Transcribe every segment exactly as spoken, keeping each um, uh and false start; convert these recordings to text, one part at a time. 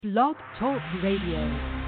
Blog Talk Radio.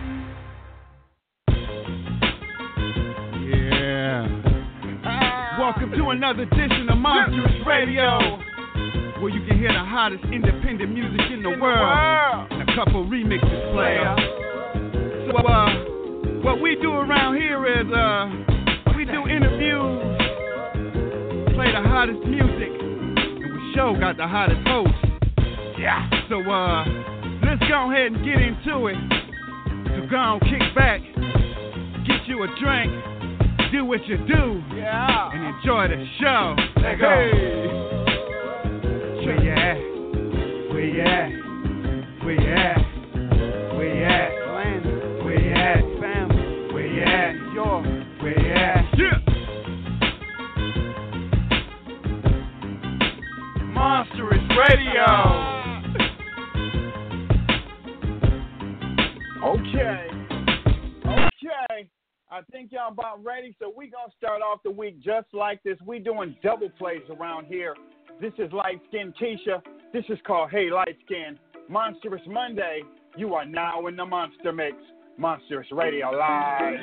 Yeah. Welcome to another edition of Monstrous Radio, where you can hear the hottest independent music in the world and a couple remixes player. So, uh, what we do around here is, uh, we do interviews, play the hottest music, and we show got the hottest host. Yeah. So, uh, let's go ahead and get into it. So go on, kick back, get you a drink, do what you do, yeah, and enjoy the show. Let go. Hey. Where you at? Where you at? Where you at? Where you at? Where you at? Family. Where you at? Your. Where you at? Yeah. Monstrous Radio. Okay, okay, I think y'all about ready, so we gonna start off the week just like this. We doing double plays around here. This is Light Skin Keisha. This is called Hey Light Skin. Monstrous Monday, you are now in the Monster Mix. Monstrous Radio Live.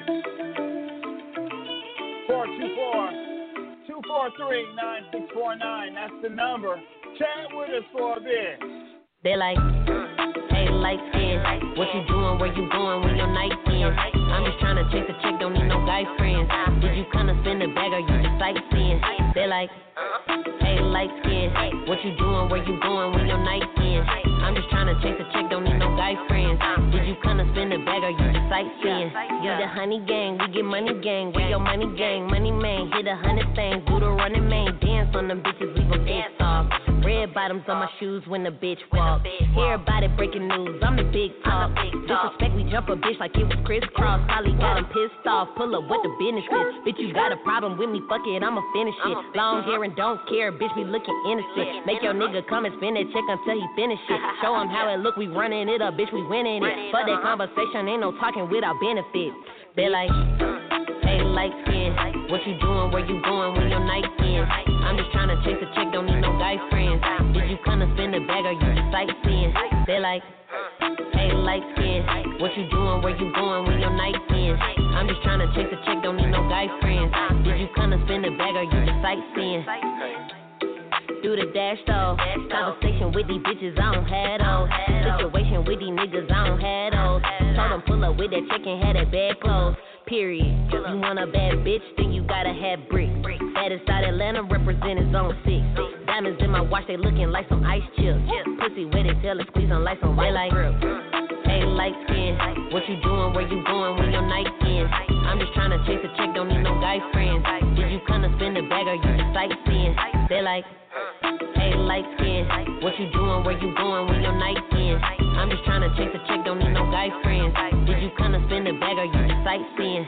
four two four, two four three, nine six four nine, that's the number. Chat with us for a bit. They like, hey, light skin, what you doing, where you going when your night ends? I'm just trying to chase a chick, don't need no guy friends. Did you come to spend a bag or you just sightseeing? They like, hey, light skin, what you doing, where you going when your night ends? I'm just trying to chase a chick, don't need no guy friends. Did you come to spend a bag or you just sightseeing? You the honey gang, we get money gang, where your money gang, money man, hit a hundred things, do the running man, dance on them bitches, leave them pissed off. Red bottoms on my shoes when the bitch walk. Hear about it, breaking news, I'm the big talk. Disrespect, we jump a bitch like it was crisscross. Holly got him pissed off, pull up with the business shit. Bitch, you got a problem with me, fuck it, I'ma finish it. Long hair and don't care, bitch, we looking innocent. Make your nigga come and spin that check until he finish it. Show him how it look, we running it up, bitch, we winning it. Fuck that conversation, ain't no talking without benefits. They like, hey, light skin, what you doing, where you going when your night ends? I'm just trying to chase a chick, don't need no guy friends. Did you come to spend a bag or you just sightseeing? They like, hey, light skin, what you doing, where you going when your night ends? I'm just trying to chase a chick, don't need no guy friends. Did you come to spend a bag or you just sightseeing? Do the dash though, conversation with these bitches, I don't have those. Situation with these niggas, I don't have those. Told them pull up with that chick and had that bad clothes. Period. You want a bad bitch, then you gotta have bricks. Baddest out Atlanta, representing zone six. Diamonds in my watch, they looking like some ice chips. Pussy wet as hell, squeezing like some white light grip. Hey, light skin, what you doing, where you going when your night ends? I'm just trying to chase a chick, don't need no guy friends. Did you come to spend a bag or you just sightseeing? They like, hey, light skin, what you doing, where you going when your night ends? I'm just trying to chase a chick, don't need no guy friends. Did you come to spend a bag or you just sightseeing?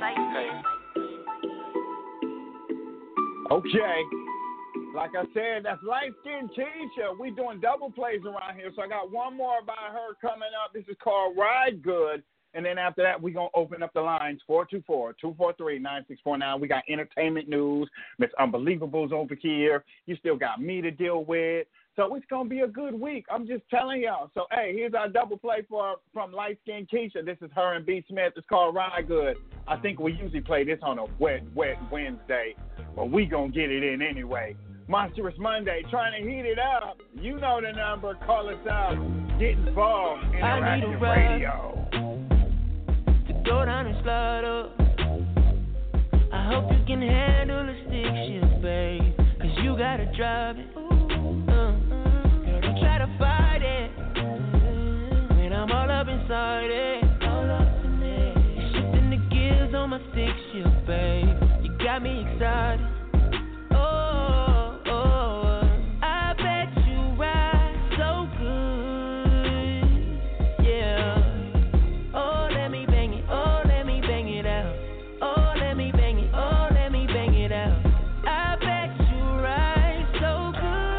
Okay. Like I said, that's Light Skin Keisha. We doing double plays around here, so I got one more by her coming up. This is called Ride Good. And then after that, we're going to open up the lines, four two four, two four three, nine six four nine. We got entertainment news, Miss Unbelievables over here. You still got me to deal with. So it's going to be a good week. I'm just telling y'all. So, hey, here's our double play for from Light Skin Keisha. This is her and B. Smith. It's called Ride Good. I think we usually play this on a wet, wet Wednesday, but we going to get it in anyway. Monstrous Monday, trying to heat it up. You know the number. Call us out. Get involved. Interactive Radio. Go down and slide up. I hope you can handle the stick shift, babe. Cause you gotta drive it. Uh, girl, don't try to fight it. When I'm all up inside it. All up in it. You're shifting the gears on my stick shift, babe. You got me excited. Oh, oh, I bet you ride so good. Yeah. Oh, let me bang it. Oh, let me bang it out. Oh, let me bang it. Oh, let me bang it out. I bet you ride so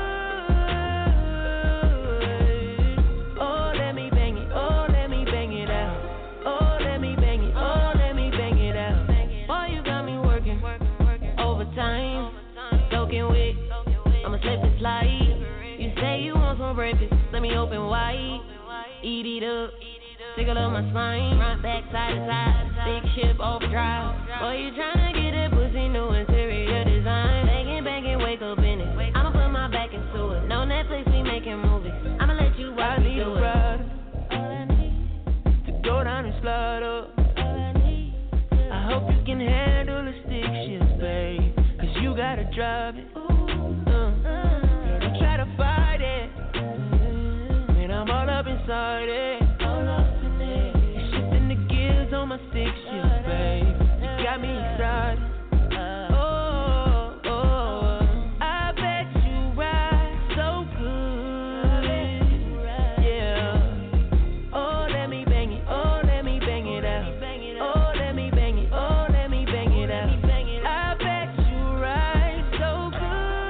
good. Oh, let me bang it. Oh, let me bang it out. Oh, let me bang it. Oh, let me bang it out. Boy, you got me working overtime. Soaking wet, I'ma slip and slide. You say you want some breakfast, let me open wide. Eat it up, tickle up my spine, front, back, side to side, big ship overdrive. Boy, you tryna get that pussy, new interior design. Banging, banging, wake up in it. I'ma put my back into it. No Netflix, we making movies. I'ma let you watch me do it. All I need to go down and slide up. All I need, I hope you can handle the stick shift, babe. Cause you gotta drive it. Fight it, and I'm all up inside it. All up in it. You're shifting the gears on my stick shift, babe. You got me excited. Oh, oh, I bet you ride so good. Yeah. Oh, let me bang it. Oh, let me bang it out. Oh, let me bang it. Oh, let me bang it out. I bet you ride so good.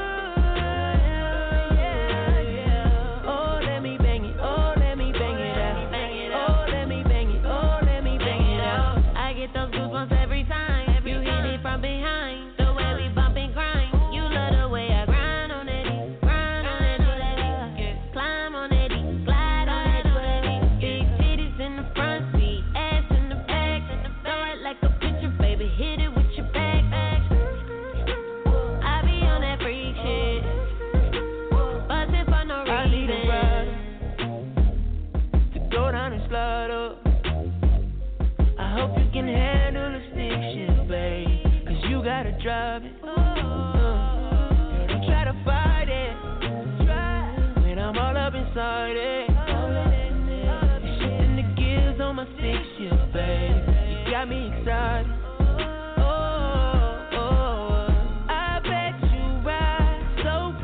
Drive it. Uh, don't try to fight it. When I'm all up inside it. You're shifting the gears on my stick shift, babe. You got me excited. Oh, oh, I bet you ride so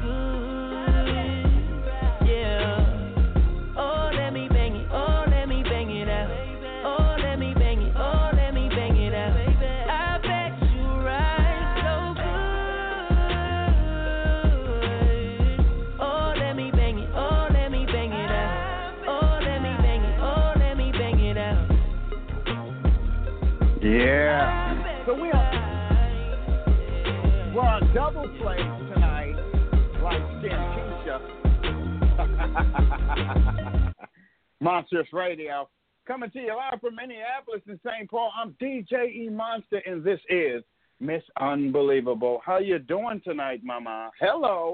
good. Yeah. Oh, let me bang it. Oh, let me bang it out. Oh, let me bang it. Oh, let me bang it out. I bet you ride. Yeah. So we are we're on double play tonight, like Skin Keisha. Monstrous Radio. Coming to you live from Minneapolis and Saint Paul. I'm D J E Monster, and this is Miss Unbelievable. How you doing tonight, Mama? Hello.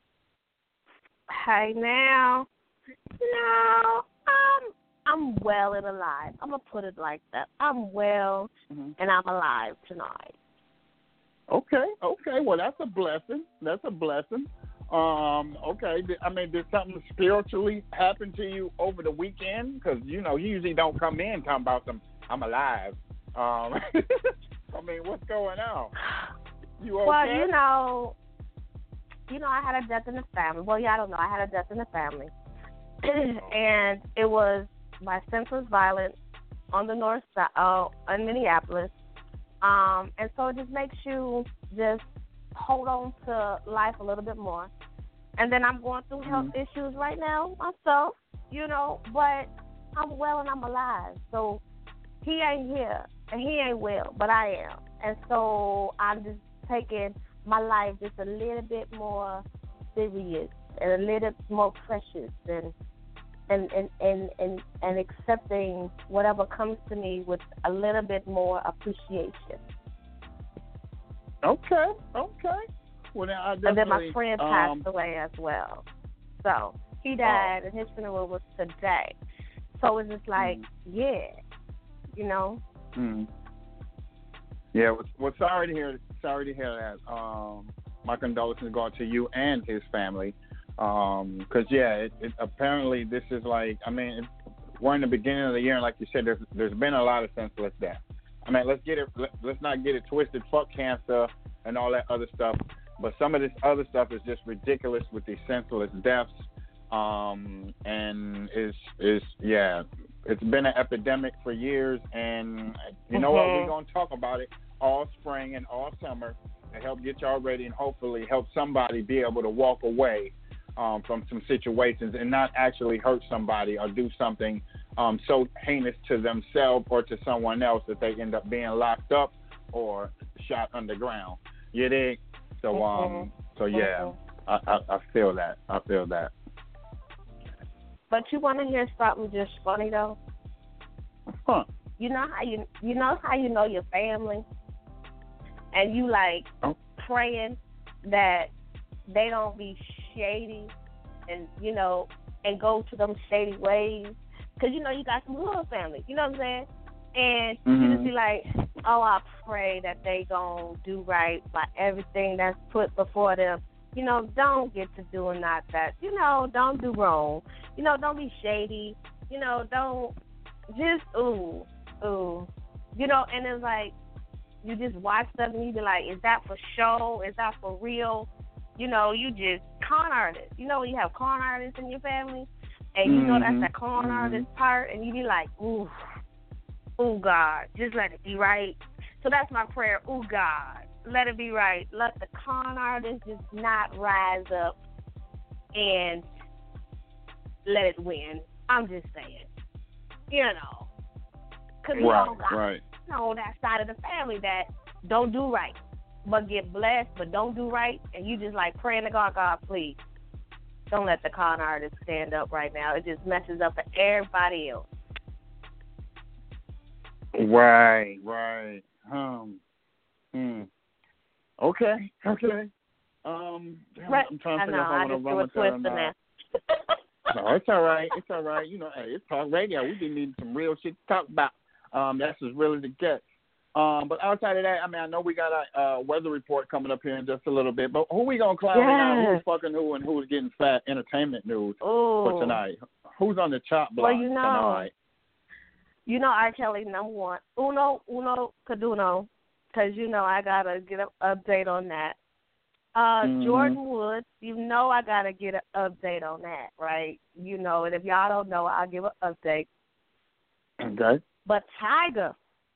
Hey now. No. Um I'm well and alive. I'm going to put it like that. I'm well mm-hmm. and I'm alive tonight. Okay, okay. Well, that's a blessing. That's a blessing. Um, okay. I mean, did something spiritually happen to you over the weekend? Because, you know, you usually don't come in talking about some, I'm alive. Um, I mean, what's going on? You okay? Well, you know, you know, I had a death in the family. Well, yeah, I don't know. I had a death in the family. And it was my senseless violence on the north side, uh, in Minneapolis. Um, and so it just makes you just hold on to life a little bit more. And then I'm going through health mm-hmm. issues right now myself, you know, but I'm well and I'm alive. So he ain't here and he ain't well, but I am. And so I'm just taking my life just a little bit more serious and a little more precious and And, and, and, and, and accepting whatever comes to me with a little bit more appreciation. Okay, okay. Well, then I definitely, and then my friend passed um, away as well. So he died, oh. and his funeral was today. So it's just like, mm. yeah, you know. Mm. Yeah, well, well, sorry to hear, sorry to hear that. Um, my condolences go out to you and his family. Um, cause yeah, it, it, apparently this is like, I mean, it, we're in the beginning of the year, and like you said, there's there's been a lot of senseless death. I mean, let's get it, let, let's not get it twisted. Fuck cancer and all that other stuff, but some of this other stuff is just ridiculous with these senseless deaths. Um, and is is yeah, it's been an epidemic for years, and you know mm-hmm. what? We're gonna talk about it all spring and all summer to help get y'all ready, and hopefully help somebody be able to walk away Um, from some situations and not actually hurt somebody or do something um, so heinous to themselves or to someone else that they end up being locked up or shot underground. You dig? So, um, so yeah, I, I, I feel that. I feel that. But you want to hear something just funny though? Huh. You know how you you know how you know your family, and you like oh. praying that they don't be shady, and you know, and go to them shady ways, because you know you got some little family. You know what I'm saying? And mm-hmm. you just be like, oh, I pray that they gonna do right by everything that's put before them. You know, don't get to doing not that. You know, don't do wrong. You know, don't be shady. You know, don't just ooh, ooh. You know, and it's like you just watch stuff and you be like, is that for show? Is that for real? You know, you just con artists. You know when you have con artists in your family, and you mm-hmm. know that's the con mm-hmm. artist part, and you be like, ooh. Oh, God, just let it be right. So that's my prayer. Oh, God, let it be right. Let the con artists just not rise up and let it win. I'm just saying. You know. Because we right, all got right. you know, that side of the family that don't do right, but get blessed, but don't do right. And you just like praying to God, God, please, don't let the con artists stand up right now. It just messes up for everybody else. Right, right. Um, hmm. Okay, okay. Um, right. I'm trying to I figure know, out how I'm I gonna just run threw a with twist that. in there. No, it's all right. It's all right. You know, hey, it's talk radio. We just need some real shit to talk about. Um, that's as real as it gets. Um, but outside of that, I mean, I know we got a uh, weather report coming up here in just a little bit. But who we gonna clown yes. out? Who's fucking who and who's getting fat? Entertainment news Ooh. for tonight. Who's on the chop block well, you know, tonight? You know, R. Kelly number one, uno, uno, caduno, because you know I gotta get an update on that. Uh, mm-hmm. Jordan Woods, you know I gotta get an update on that, right? You know, and if y'all don't know, I'll give an update. Okay. But Tiger,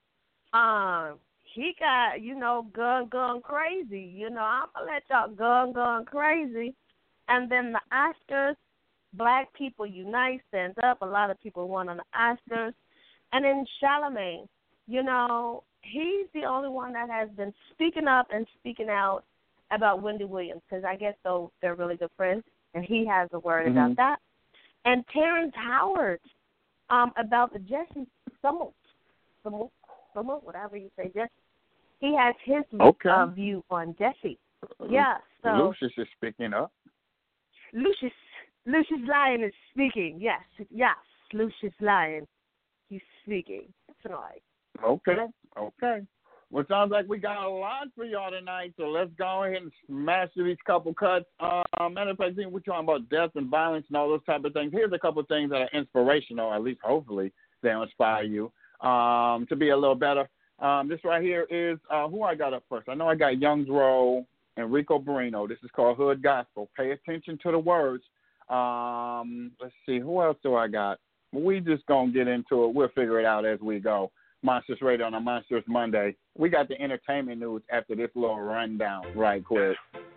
um, he got, you know, gun, gun crazy. You know, I'm gonna let y'all gun, gun crazy. And then the Oscars, Black People Unite stands up. A lot of people won on the Oscars. And then Charlamagne, you know, he's the only one that has been speaking up and speaking out about Wendy Williams, because I guess though they're really good friends, and he has a word mm-hmm. about that. And Terrence Howard um, about the Jesse Smollett, Smollett, Smollett, whatever you say, Jesse. He has his okay. uh, view on Jesse. Yeah, so Lucius is speaking up. Lucius, Lucius Lyon is speaking. Yes, yes, Lucius Lyon. He's speaking tonight. Okay, okay. Well, it sounds like we got a lot for y'all tonight, so let's go ahead and smash through these couple cuts. Um, matter of fact, we're talking about death and violence and all those type of things. Here's a couple of things that are inspirational, at least hopefully they'll inspire you um, to be a little better. Um, this right here is, uh, who I got up first? I know I got Young Dro and Rico Barino. This is called Hood Gospel. Pay attention to the words. Um, let's see, who else do I got? We just going to get into it. We'll figure it out as we go. Monsters Radio on a Monsters Monday. We got the entertainment news after this little rundown right quick.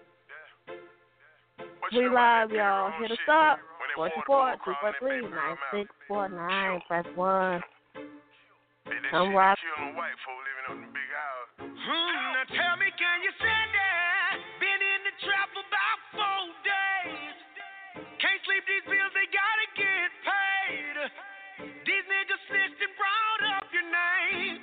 We live, y'all. Hit us up. four two four, two four three, nine six four nine. Press one. Come rock. Hmm, now tell me, can you stand that? Been in the trap about four days. Can't sleep, these bills, they gotta get paid. These niggas snitched and brought up your name.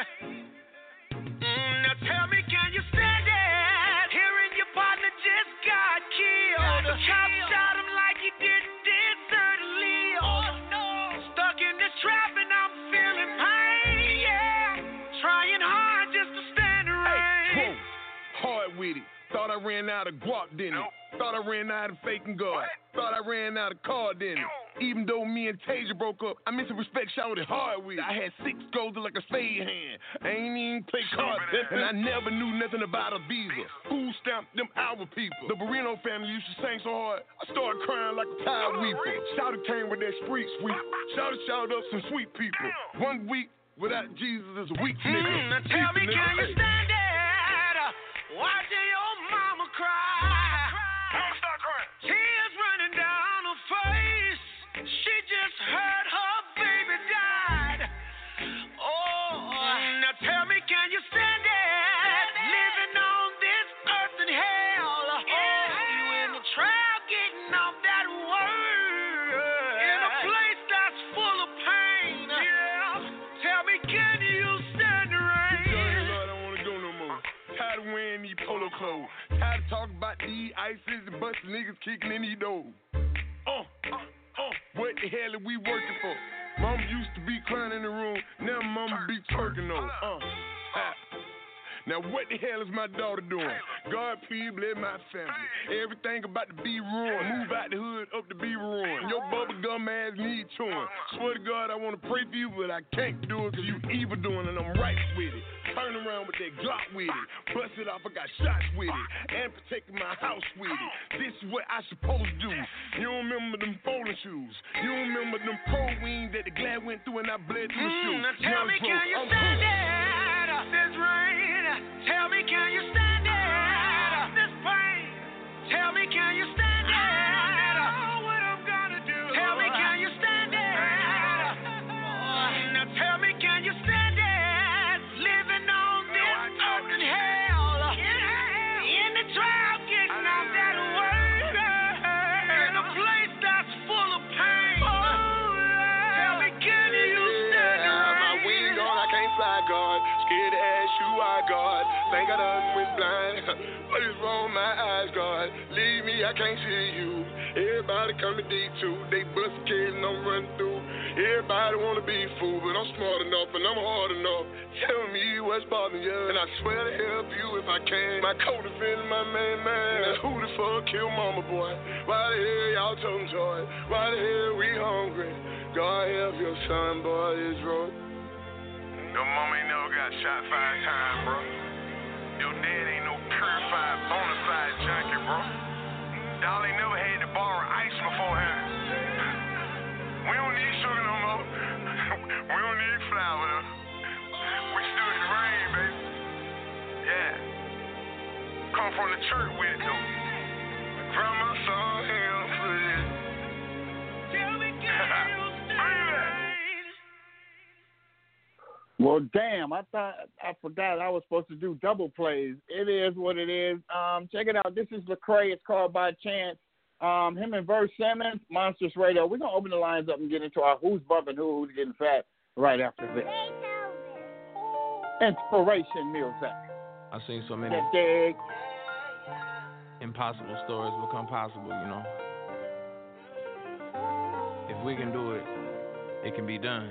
Mm, now tell me, can you stand that? Hearing your partner just got killed. The cop shot him like he didn't deserve to live. Oh, no. Stuck in this trap and I'm feeling pain, yeah. Trying hard just to stand the rain. Hey, hard with it. Thought I ran out of guap, didn't it? Thought I ran out of faking God. Thought I ran out of car, didn't it? Even though me and Tasia broke up, I miss a respect shot with it hard with it. I had six goals like a spade hand. I ain't even play cards, and I never knew nothing about a visa. Food stamped them our people. The Barino family used to sing so hard, I started crying like a tide weeper. Shouter came with that street sweep. Shouter shout up some sweet people. One week without Jesus is a weak nigga. Mm, now tell me, can you stand it? Watching your mama cry. Don't start crying. Tears running down her face. She just heard her baby died. Oh, now tell me, can you stand it? Living on this earth in hell. Oh, you in the trap, getting off that word. In a place that's full of pain. Yeah. can you stand the rain? Lord, I don't wanna go no more. Tired of wearing these polo clothes. Tired of talking about these ices and busting niggas kicking in these doors. Uh, uh, uh, what the hell are we working for? Mama used to be crying in the room, now mama be twerking on. Uh, ha. Now what the hell is my daughter doing? God please bless my family. Everything about to be ruined. Move out the hood up to be ruined. Your bubble gum ass need chewing. Swear to God I wanna pray for you, but I can't do it cause you evil doing and I'm right with it. Turn around with that Glock with it. Bust it off, I got shots with it. And protecting my house with it. This is what I supposed to do. You don't remember them bowling shoes. You don't remember them pro wings that the glad went through and I bled through the Mm, shoes. now tell me, can you stand it? This rain. Tell me, can you stand it? This pain. Tell me, can you stand it? I know what I'm gonna do. Tell me, can you stand it? Now tell me, can you stand it? Living on this earth in hell. In the trial, getting out that word. In a place that's full of pain. Tell me, can you stand it? My wings on, I can't fly, God. Scared to ask you why, God. Think I done went blind. What is wrong with my eyes, God? Leave me, I can't see you. Everybody come to D two. They bust a kid and I'm running through. Everybody wanna be fool, but I'm smart enough and I'm hard enough. Tell me what's bothering you, and I swear to help you if I can. My coat is feeling my main man. Who the fuck killed mama, boy? Why the hell y'all tongue joy? Why the hell we hungry? God help your son, boy, this road. Your mama ain't never got shot five times, bro. Your dad ain't no purified, bona fide junkie, bro. Y'all ain't never had to borrow ice beforehand. We don't need sugar no more. We don't need flour, though. We stood the rain, baby. Yeah. Come from the church with it, though. Grandma saw him for it. Tell me, can you stand it? Well, damn, I thought I forgot I was supposed to do double plays. It is what it is. Um, check it out. This is Lecrae. It's called By Chance. Um, him and Verse Simmons, Monsters Radio. We're going to open the lines up and get into our who's bumping who, who's getting fat right after this. Inspiration music. I've seen so many dig. impossible stories become possible, you know. If we can do it, it can be done.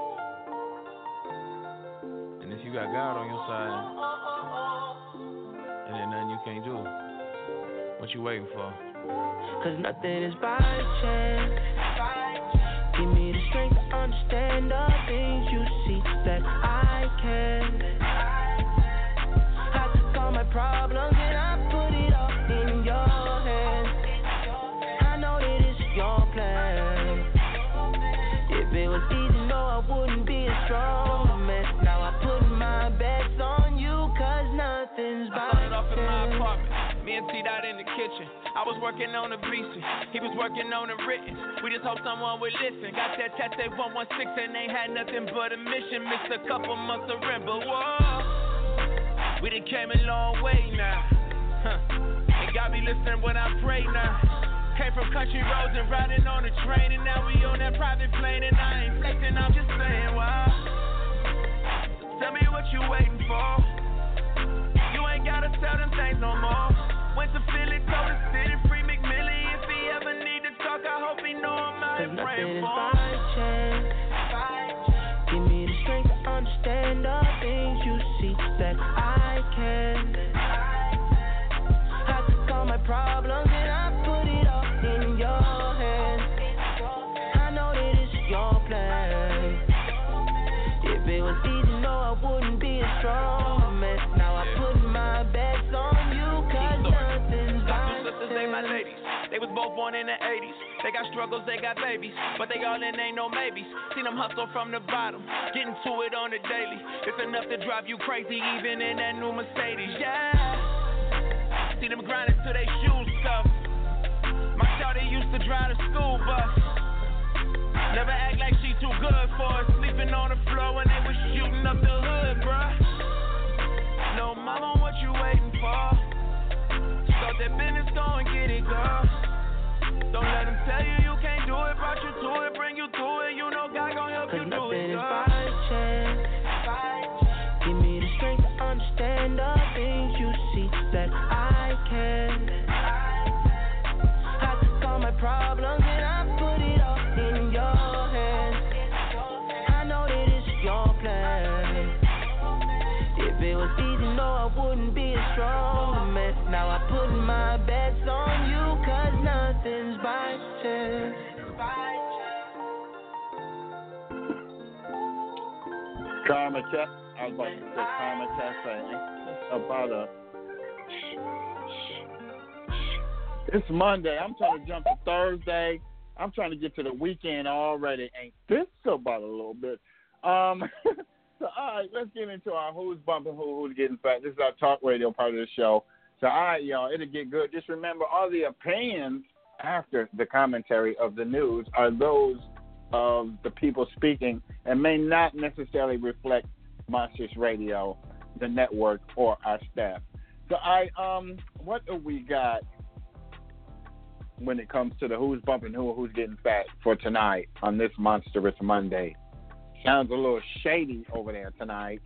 And if you got God on your side, and there's nothing you can't do, what you waiting for? Cause nothing is by chance. Give me the strength to understand the things you see that I can. I took all my problems and I put it all in your hands. I know that it's your plan. If it was easy, no, I wouldn't be a strong man. Now I put my bets on you, cause nothing's by I started off in my chance. apartment. Me and T-Dot in the kitchen. I was working on the beats, he was working on the written. We just hope someone would listen. Got that test at one one six and ain't had nothing but a mission. Missed a couple months of rent, but whoa, we done came a long way now. Huh. It got me listening when I pray now. Came from country roads and riding on the train, and now we on that private plane. And I ain't flexing, I'm just saying, wow. Tell me what you waiting for. You ain't gotta sell them things no more. Went to Philly, told the city, free McMillie. If he ever need to talk, I hope he know I'm out here praying for him. By chance. Give me the strength to understand the things you see that I can. I took all my problems and I put it all in your hands. I know that it's your plan. If it was easy, no, I wouldn't be a strong man. Now I put my bets on you, cause nothing's by sisters, they my ladies. They was both born in the eighties. They got struggles, they got babies, but they all in ain't no maybes. Seen them hustle from the bottom, getting to it on the daily. It's enough to drive you crazy, even in that new Mercedes. Yeah. See them grinding till they shoes stuff. My shawty used to drive the school bus. Never act like she too good for it. Sleeping on the floor when they was shooting up the hood, bruh. No mama, what you waiting for? Start that business, go and get it, girl. Don't let them tell you you can't do it. Brought you to it, bring you to it. You know God gon' help you do it, girl. By chance. I wouldn't be a strong man. Now I put my bets on you, cause nothing's by chance. Karma Cafe. I was about to say Karma Cafe. About a. It's Monday. I'm trying to jump to Thursday. I'm trying to get to the weekend already. Ain't this about a little bit? Um, so, all right, let's get into our Who's Bumping Who, Who's Getting Fat. This is our talk radio part of the show. So, all right, y'all, it'll get good. Just remember, all the opinions after the commentary of the news are those of the people speaking and may not necessarily reflect Monsters Radio, the network, or our staff. So, I um, what do we got when it comes to the Who's Bumping Who, Who's Getting Fat for tonight on this Monstrous Monday? Sounds a little shady over there tonight.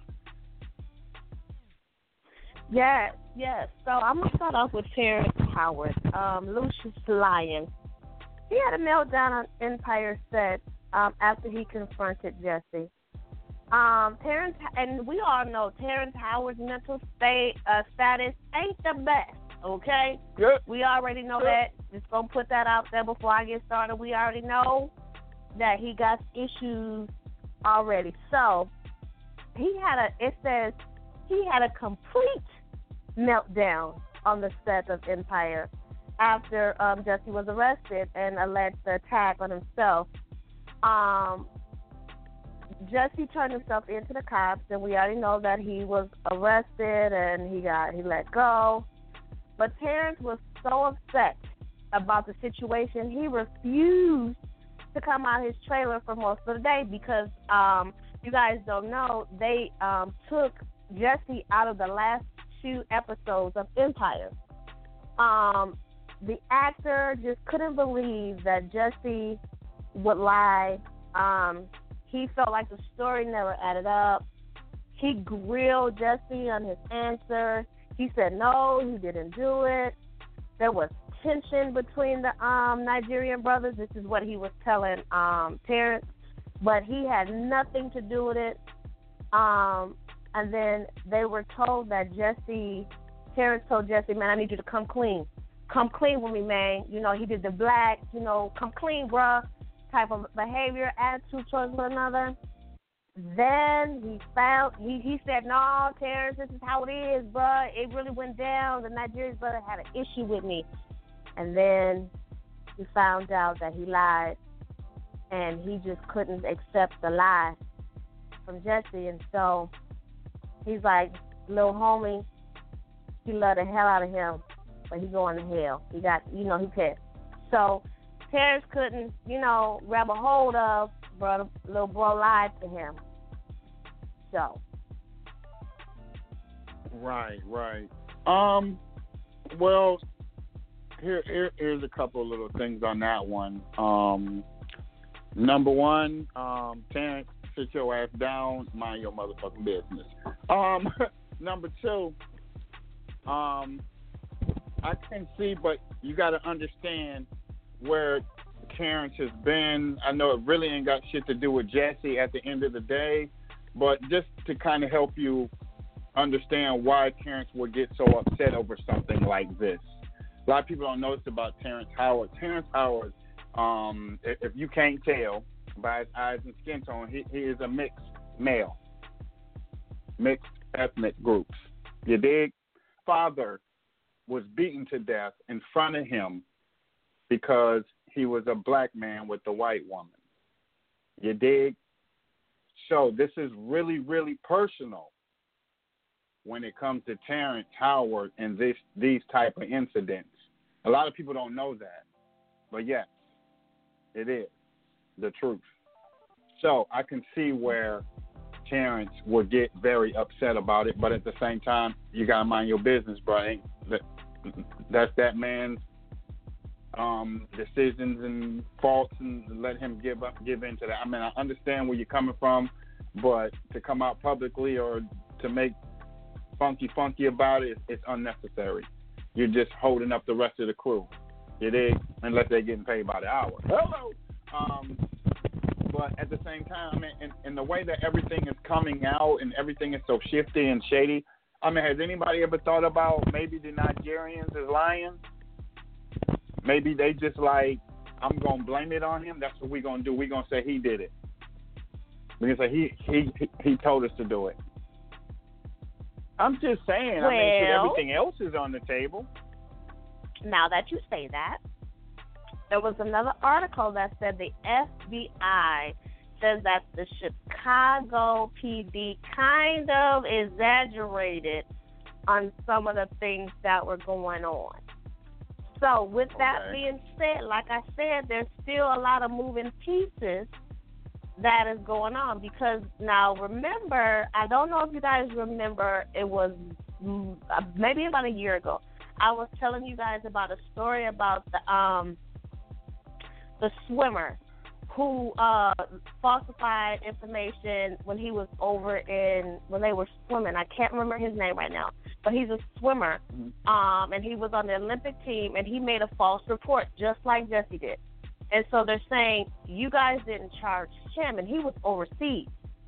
Yes, yes. So I'm going to start off with Terrence Howard, um, Lucious Lyon. He had a meltdown on Empire set um, after he confronted Jesse. Um, Terrence, and we all know Terrence Howard's mental state uh, status ain't the best, okay? Good. We already know Good. that. Just going to put that out there before I get started. We already know that he got issues already. So he had a, it says he had a complete meltdown on the set of Empire after um, Jesse was arrested and alleged the attack on himself. Um, Jesse turned himself into the cops, and we already know that he was arrested and he got he let go. But Terrence was so upset about the situation, he refused to come out of his trailer for most of the day because um, you guys don't know, they um, took Jesse out of the last two episodes of Empire. Um, the actor just couldn't believe that Jesse would lie. Um, he felt like the story never added up. He grilled Jesse on his answer. He said no, he didn't do it. There was tension between the um, Nigerian brothers. This is what he was telling um, Terrence, but he had nothing to do with it. Um, and then they were told that Jesse, Terrence told Jesse, man, I need you to come clean. Come clean with me, man. You know, he did the black, you know, come clean, bruh, type of behavior, attitude towards one another. Then he found, he, he said, no, Terrence, this is how it is, bruh. It really went down. The Nigerian brother had an issue with me. And then he found out that he lied, and he just couldn't accept the lie from Jesse. And so he's like, little homie, he loved the hell out of him, but he going to hell. He got, you know, he pissed. So Terrence couldn't, you know, grab a hold of, brother, little bro lied to him. So. Right, right. Um, well, Here, here, here's a couple of little things on that one. Um, number one, um, Terrence, sit your ass down, mind your motherfucking business. Um, number two, um, I can see, but you got to understand where Terrence has been. I know it really ain't got shit to do with Jesse at the end of the day, but just to kind of help you understand why Terrence would get so upset over something like this. A lot of people don't know this about Terrence Howard. Terrence Howard, um, if you can't tell by his eyes and skin tone, he, he is a mixed male, mixed ethnic groups. You dig? Father was beaten to death in front of him because he was a black man with a white woman. You dig? So this is really, really personal when it comes to Terrence Howard and this these type of incidents. A lot of people don't know that, but yes, it is the truth. So I can see where Terrence would get very upset about it, but at the same time, you gotta mind your business, bro. That, that's that man's um, decisions and faults, and let him give up, give into that. I mean, I understand where you're coming from, but to come out publicly or to make funky funky about it, it's unnecessary. You're just holding up the rest of the crew. You dig? Unless they're getting paid by the hour. Hello. Um, but at the same time, I mean, in, in the way that everything is coming out and everything is so shifty and shady, I mean, has anybody ever thought about maybe the Nigerians is lying? Maybe they just like, I'm going to blame it on him. That's what we're going to do. We're going to say he did it. We're going to say he, he, he, he told us to do it. I'm just saying. Well, I mean, 'cause everything else is on the table. Now that you say that, there was another article that said the F B I says that the Chicago P D kind of exaggerated on some of the things that were going on. So with that Okay. being said, like I said, there's still a lot of moving pieces that is going on because now remember, I don't know if you guys remember, it was mm, uh, maybe about a year ago, I was telling you guys about a story about the um the swimmer who uh, falsified information when he was over in, when they were swimming. I can't remember his name right now, but he's a swimmer, um, and he was on the Olympic team, and he made a false report just like Jesse did. And so they're saying, you guys didn't charge him, and he was overseas,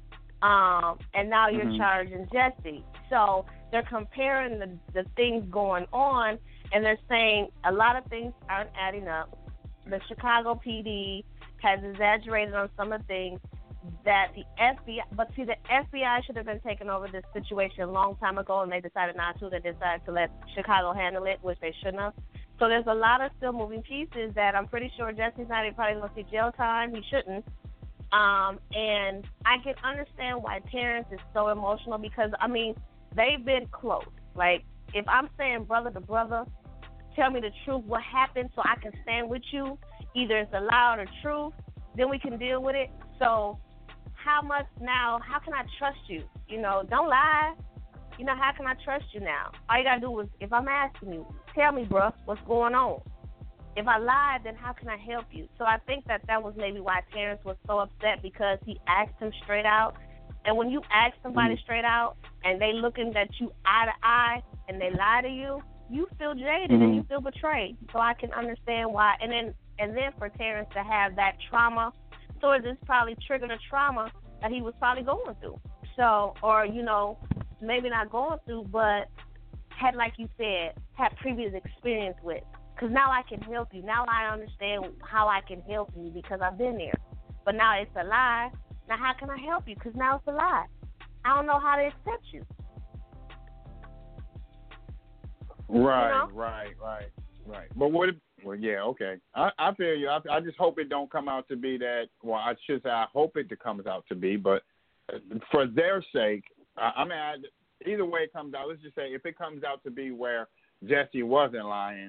um, and now you're Mhm. charging Jesse. So they're comparing the, the things going on, and they're saying a lot of things aren't adding up. The Chicago P D has exaggerated on some of the things that the F B I, but see, the F B I should have been taking over this situation a long time ago, and they decided not to. They decided to let Chicago handle it, which they shouldn't have. So there's a lot of still moving pieces that I'm pretty sure Jesse's not even probably going to see jail time. He shouldn't. Um, and I can understand why Terrence is so emotional because, I mean, they've been close. Like, if I'm saying brother to brother, tell me the truth, what happened so I can stand with you. Either it's a lie or the truth, then we can deal with it. So how much now, how can I trust you? You know, don't lie. You know, how can I trust you now? All you got to do is, if I'm asking you, tell me, bruh, what's going on? If I lied, then how can I help you? So I think that that was maybe why Terrence was so upset because he asked him straight out. And when you ask somebody straight out and they looking at you eye to eye and they lie to you, you feel jaded Mhm. and you feel betrayed. So I can understand why. And then and then for Terrence to have that trauma, so it just probably triggered a trauma that he was probably going through. So, or, you know, maybe not going through, but had, like you said, had previous experience with. Because now I can help you. Now I understand how I can help you because I've been there. But now it's a lie. Now how can I help you? Because now it's a lie. I don't know how to accept you. Right, You know? right, right, right. But what if, well, yeah, okay. I, I feel you. I, I just hope it don't come out to be that, well, I should say I hope it comes out to be, but for their sake, I, I mean, I, either way it comes out, let's just say if it comes out to be where Jesse wasn't lying,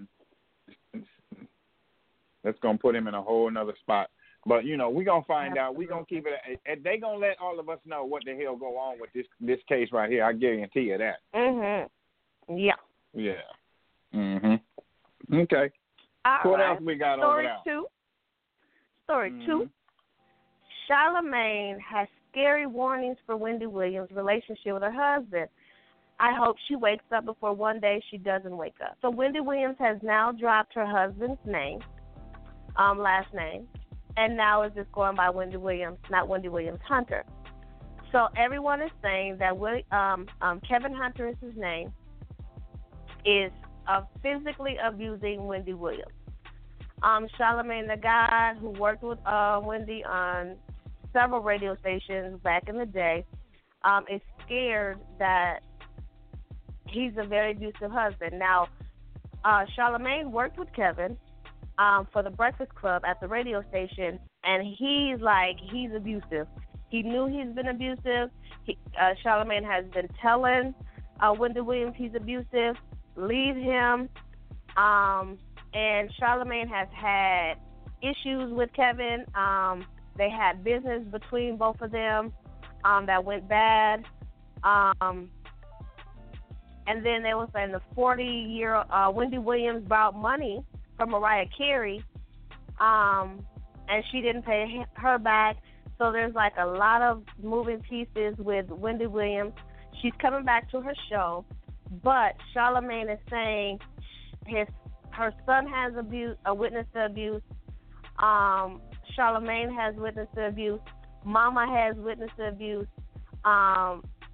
that's going to put him in a whole nother spot. But, you know, we're going to find out. We're going to keep it. And they're going to let all of us know what the hell go on with this this case right here. I guarantee you that. Mm-hmm. Yeah. Yeah. Mm-hmm. Okay. All what right. else we got Story over there? two. Story Mhm. two. Charlamagne has scary warnings for Wendy Williams' relationship with her husband. I hope she wakes up before one day she doesn't wake up. So Wendy Williams has now dropped her husband's name, um, last name, and now is just going by Wendy Williams, not Wendy Williams Hunter. So everyone is saying that Willie, um, um, Kevin Hunter is his name, is uh, physically abusing Wendy Williams. Um, Charlamagne, the guy who worked with uh, Wendy on several radio stations back in the day, um, is scared that he's a very abusive husband. Now, uh, Charlamagne worked with Kevin um, for the Breakfast Club at the radio station, and he's like, he's abusive. He knew he's been abusive. He, uh, Charlamagne has been telling uh, Wendy Williams he's abusive, leave him. Um, and Charlamagne has had issues with Kevin. Um, they had business between both of them um, that went bad. Um, and then they were saying the forty-year uh, Wendy Williams borrowed money from Mariah Carey, um, and she didn't pay her back. So there's like a lot of moving pieces with Wendy Williams. She's coming back to her show, but Charlamagne is saying his her son has abuse, a witness to abuse. Um, Charlamagne has witnessed to abuse. Mama has witnessed to abuse. Um,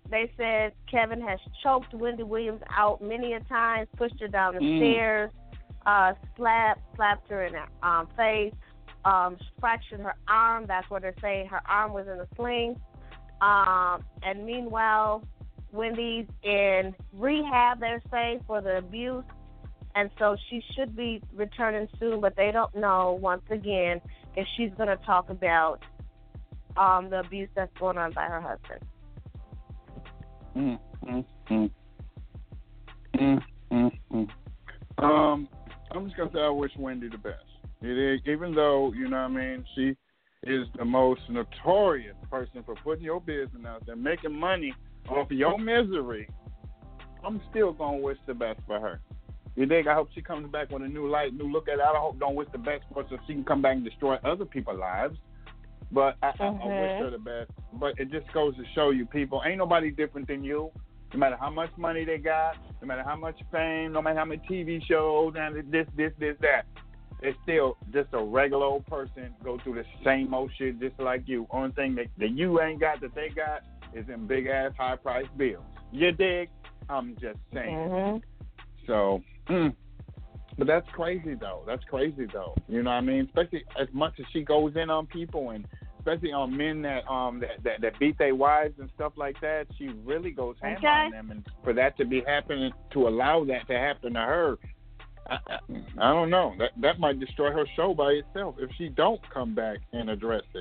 they said Kevin has choked Wendy Williams out many a times, pushed her down the Mm. stairs, uh, slapped, slapped her in the um, face, um, fractured her arm. That's what they're saying. Her arm was in a sling. Um, and meanwhile, Wendy's in rehab, they're saying, for the abuse. And so she should be returning soon, but they don't know, once again, if she's going to talk about um, the abuse that's going on by her husband. Mm, mm, mm. Mm, mm, mm. Um, I'm just going to say I wish Wendy the best. It is, even though, you know what I mean, she is the most notorious person for putting your business out there, making money off your misery, I'm still going to wish the best for her. You dig? I hope she comes back with a new light, new look at it. I hope don't wish the best for her so she can come back and destroy other people's lives. But I, mm-hmm. I, I wish her the best. But it just goes to show you, people, ain't nobody different than you. No matter how much money they got, no matter how much fame, no matter how many T V shows, and this, this, this, that. They're still just a regular old person, go through the same old shit just like you. Only thing that, that you ain't got that they got is them big-ass high-priced bills. You dig? I'm just saying. Mm-hmm. So, mm. But that's crazy, though. That's crazy, though. You know what I mean? Especially as much as she goes in on people, and especially on men that um that, that, that beat their wives and stuff like that, she really goes ham okay. on them. And for that to be happening, to allow that to happen to her, I, I, I don't know. That that might destroy her show by itself if she don't come back and address it.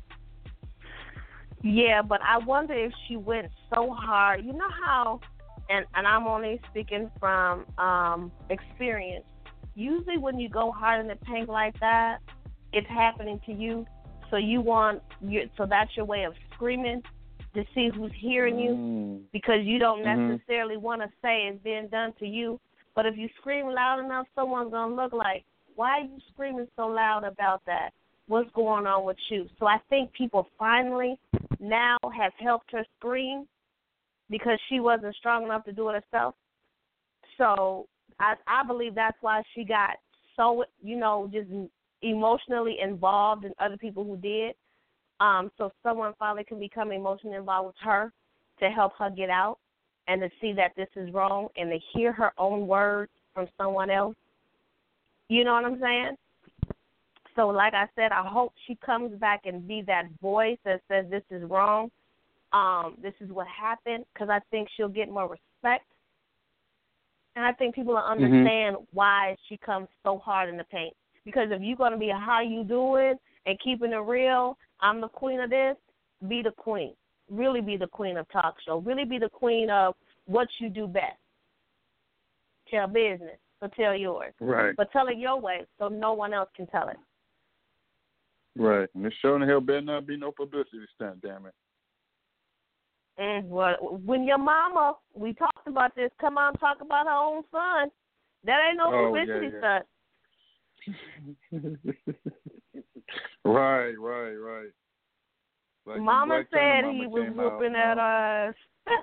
Yeah, but I wonder if she went so hard. You know how, and, and I'm only speaking from um, experience, usually when you go hard in the paint like that, it's happening to you. So you want, you, so that's your way of screaming to see who's hearing you, mm. because you don't mm-hmm. necessarily want to say it's being done to you. But if you scream loud enough, someone's going to look like, why are you screaming so loud about that? What's going on with you? So I think people finally now have helped her scream because she wasn't strong enough to do it herself. So I, I believe that's why she got so, you know, just emotionally involved in other people who did. Um, so someone finally can become emotionally involved with her to help her get out and to see that this is wrong and to hear her own words from someone else. You know what I'm saying? So like I said, I hope she comes back and be that voice that says this is wrong, um, this is what happened, because I think she'll get more respect. And I think people will understand mm-hmm. why she comes so hard in the paint. Because if you're going to be a how you doing and keeping it real, I'm the queen of this, be the queen. Really be the queen of talk show. Really be the queen of what you do best. Tell business, so tell yours. Right. But tell it your way so no one else can tell it. Right. And this show in the hell better not be no publicity stunt, damn it. And well, when your mama, we talked about this, come on talk about her own son, that ain't no oh, publicity yeah, yeah. stunt. right, right, right. Like Mama said Mama he was whooping out, at us.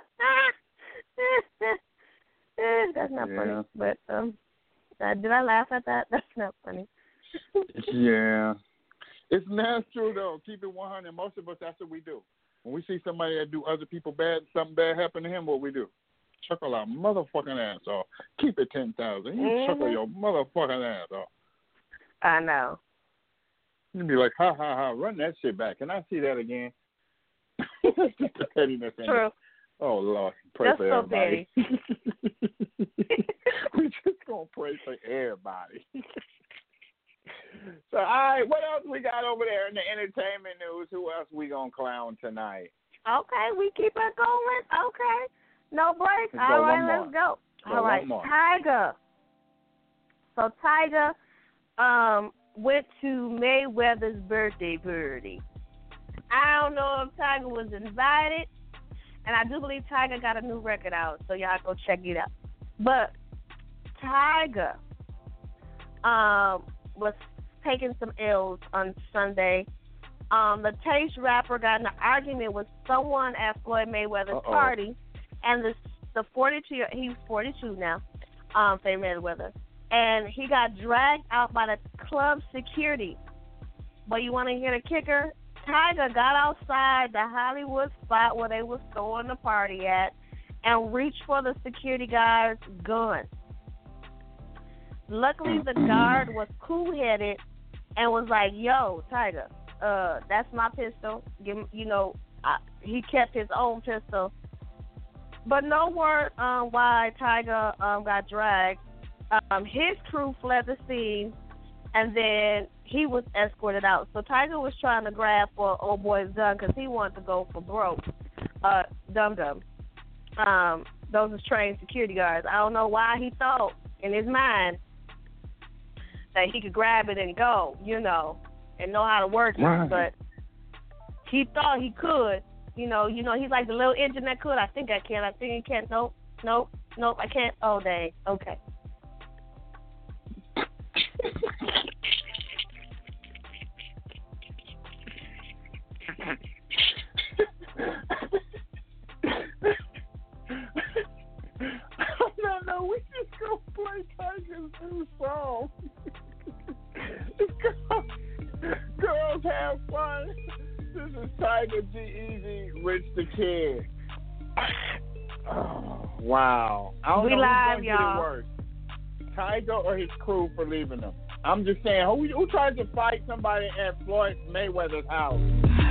That's not yeah. funny. But um, uh, did I laugh at that? That's not funny. yeah. It's not true, though. Keep it one hundred. Most of us, that's what we do. When we see somebody that do other people bad, something bad happen to him, what we do? Chuckle our motherfucking ass off. Keep it ten thousand. You mm-hmm. chuckle your motherfucking ass off. I know. You'd be like, ha, ha, ha, run that shit back. Can I see that again? That's just the pettiness in True. it. Oh, Lord. Pray That's for so everybody. We just going to pray for everybody. So, all right, what else we got over there in the entertainment news? Who else we going to clown tonight? Okay, we keep it going. Okay. No break. Let's all go right, let's go. go all right, Tyga. So, Tyga um, went to Mayweather's birthday party. I don't know if Tyga was invited, and I do believe Tyga got a new record out, so y'all go check it out. But Tyga um, was taking some L's on Sunday. Um, the Taste rapper got in an argument with someone at Floyd Mayweather's Uh-oh. party, and the the forty-two, he's forty-two now, um, Floyd Mayweather, and he got dragged out by the club security. But you want to hear the kicker? Tyga got outside the Hollywood spot where they was throwing the party at and reached for the security guard's gun. Luckily, the guard was cool-headed and was like, "Yo, Tyga, uh, that's my pistol." Give, you know, I, he kept his own pistol. But no word um, why Tyga um, got dragged. Um, his crew fled the scene, and then he was escorted out. So Tyga was trying to grab for old boy's gun because he wanted to go for broke. Uh, dum dum. Um, those are trained security guards. I don't know why he thought in his mind that he could grab it and go, you know, and know how to work it. Right. But he thought he could. You know, you know, he's like the little engine that could. I think I can. I think I can. Nope, nope, nope. I can't. Oh, dang. Okay. no, no, we just go play Tyga's new song. It's called Girls Have Fun. This is Tyga, G-Eazy, Rich the Kid. Oh, wow. I don't we know live, who's y'all. Get it worse, Tyga or his crew for leaving him. I'm just saying, who, who tried to fight somebody at Floyd Mayweather's house?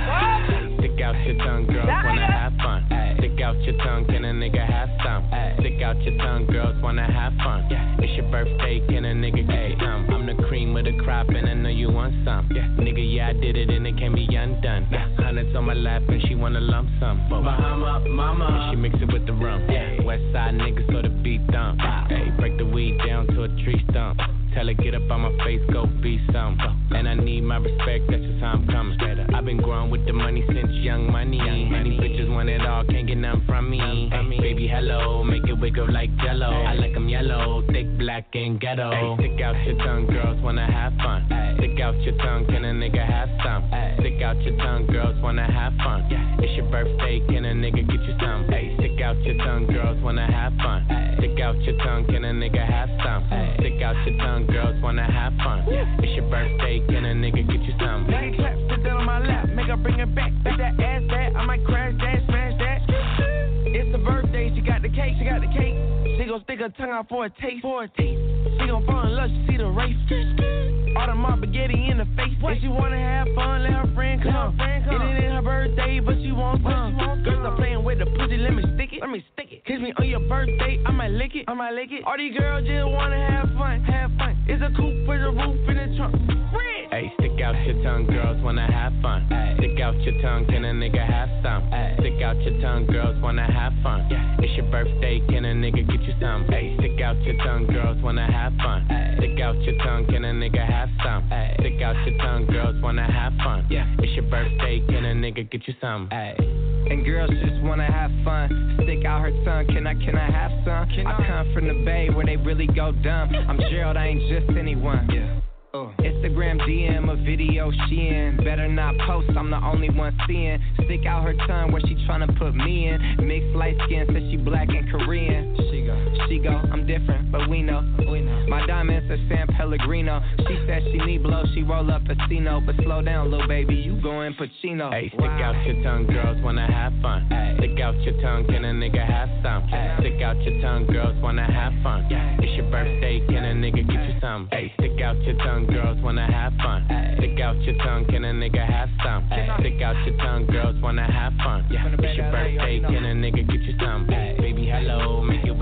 Stick out your tongue, girls wanna have fun. Ay. Stick out your tongue, can a nigga have some? Ay. Stick out your tongue, girls wanna have fun. Yeah. It's your birthday, can a nigga get some? I'm the cream of the crop, and I know you want some. Yeah. Nigga, yeah, I did it, and it can be undone. Yeah. Hundreds on my lap, and she wanna lump some. Bahama, mama, and she mix it with the rum. Yeah. West side niggas, so the beat thump. Hey, break the weed down to a tree stump. Tell her get up on my face, go be some. And I need my respect, that's just how I'm coming. I've been growing with the money since young money. Young money. Many bitches want it all, can't get nothing from me. Hey, baby, hello, make it wiggle like jello. I like them yellow, thick, black, and ghetto. Hey, stick out your tongue, girls wanna have fun. Hey, stick out your tongue, can a nigga have some? Hey, stick out your tongue, girls wanna have fun. Yeah. It's your birthday, can a nigga get you some? Hey, stick out your tongue, girls wanna have fun. Hey, stick out your tongue, can a nigga have some? Hey, stick out your tongue, girls wanna have fun. Yeah. It's your birthday, can a nigga get you some? Nigga clap, sit down on my lap, make her bring it back. Is that ass that? I might crash that, smash that. It's the birthday, she got the cake, she got the cake. She gon' stick her tongue out for a taste, for a taste. She gon' fall in love, she see the race. All the mob spaghetti in the face. If she wanna have fun, let her friend come. It ain't her birthday, but she wants some. Girls are playing with the pussy, let me stick it, let me stick it. Kiss me on your birthday, I might lick it, I might lick it. All these girls just wanna have fun, have fun. It's a coupe with a roof in the trunk. Hey, stick out your tongue, girls wanna have fun. Ay. Stick out your tongue, can a nigga have some? Ay. Stick out your tongue, girls wanna have fun. Yeah. It's your birthday, can a nigga get you some? Ay. Stick out your tongue, girls wanna have fun. Ay. Stick out your tongue, can a nigga have some? Ay. Stick out your tongue, girls wanna have fun. Yeah. It's your birthday, can a nigga get you some? Ay. And girls just wanna have fun. Stick out her tongue, can I, can I have some? Can I, I come from the Bay where they really go dumb. I'm Gerald, I ain't just anyone. Yeah. Uh. Instagram D M a video she in. Better not post, I'm the only one seeing. Stick out her tongue where she tryna put me in. Mixed light skin, says she black and Korean. She go, she go, I'm different, but we know. We know. My diamonds are San Pellegrino. She said she need blow, she roll up Pacino. But slow down, little baby, you going Pacino. Hey, stick wow. out your tongue, girls wanna have fun. Ay. Stick out your tongue, can a nigga have some? Ay. Stick out your tongue, girls wanna have fun. Yeah. It's your birthday, can a nigga get you some? Hey, stick out your tongue, girls wanna have fun. Ay. Stick out your tongue, can a nigga have some? Ay. Stick out your tongue, girls wanna have fun. Yeah. It's your birthday, can a nigga get you some? Ay. Baby, hello, make it.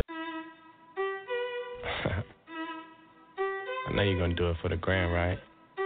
I know you're gonna do it for the grand, right?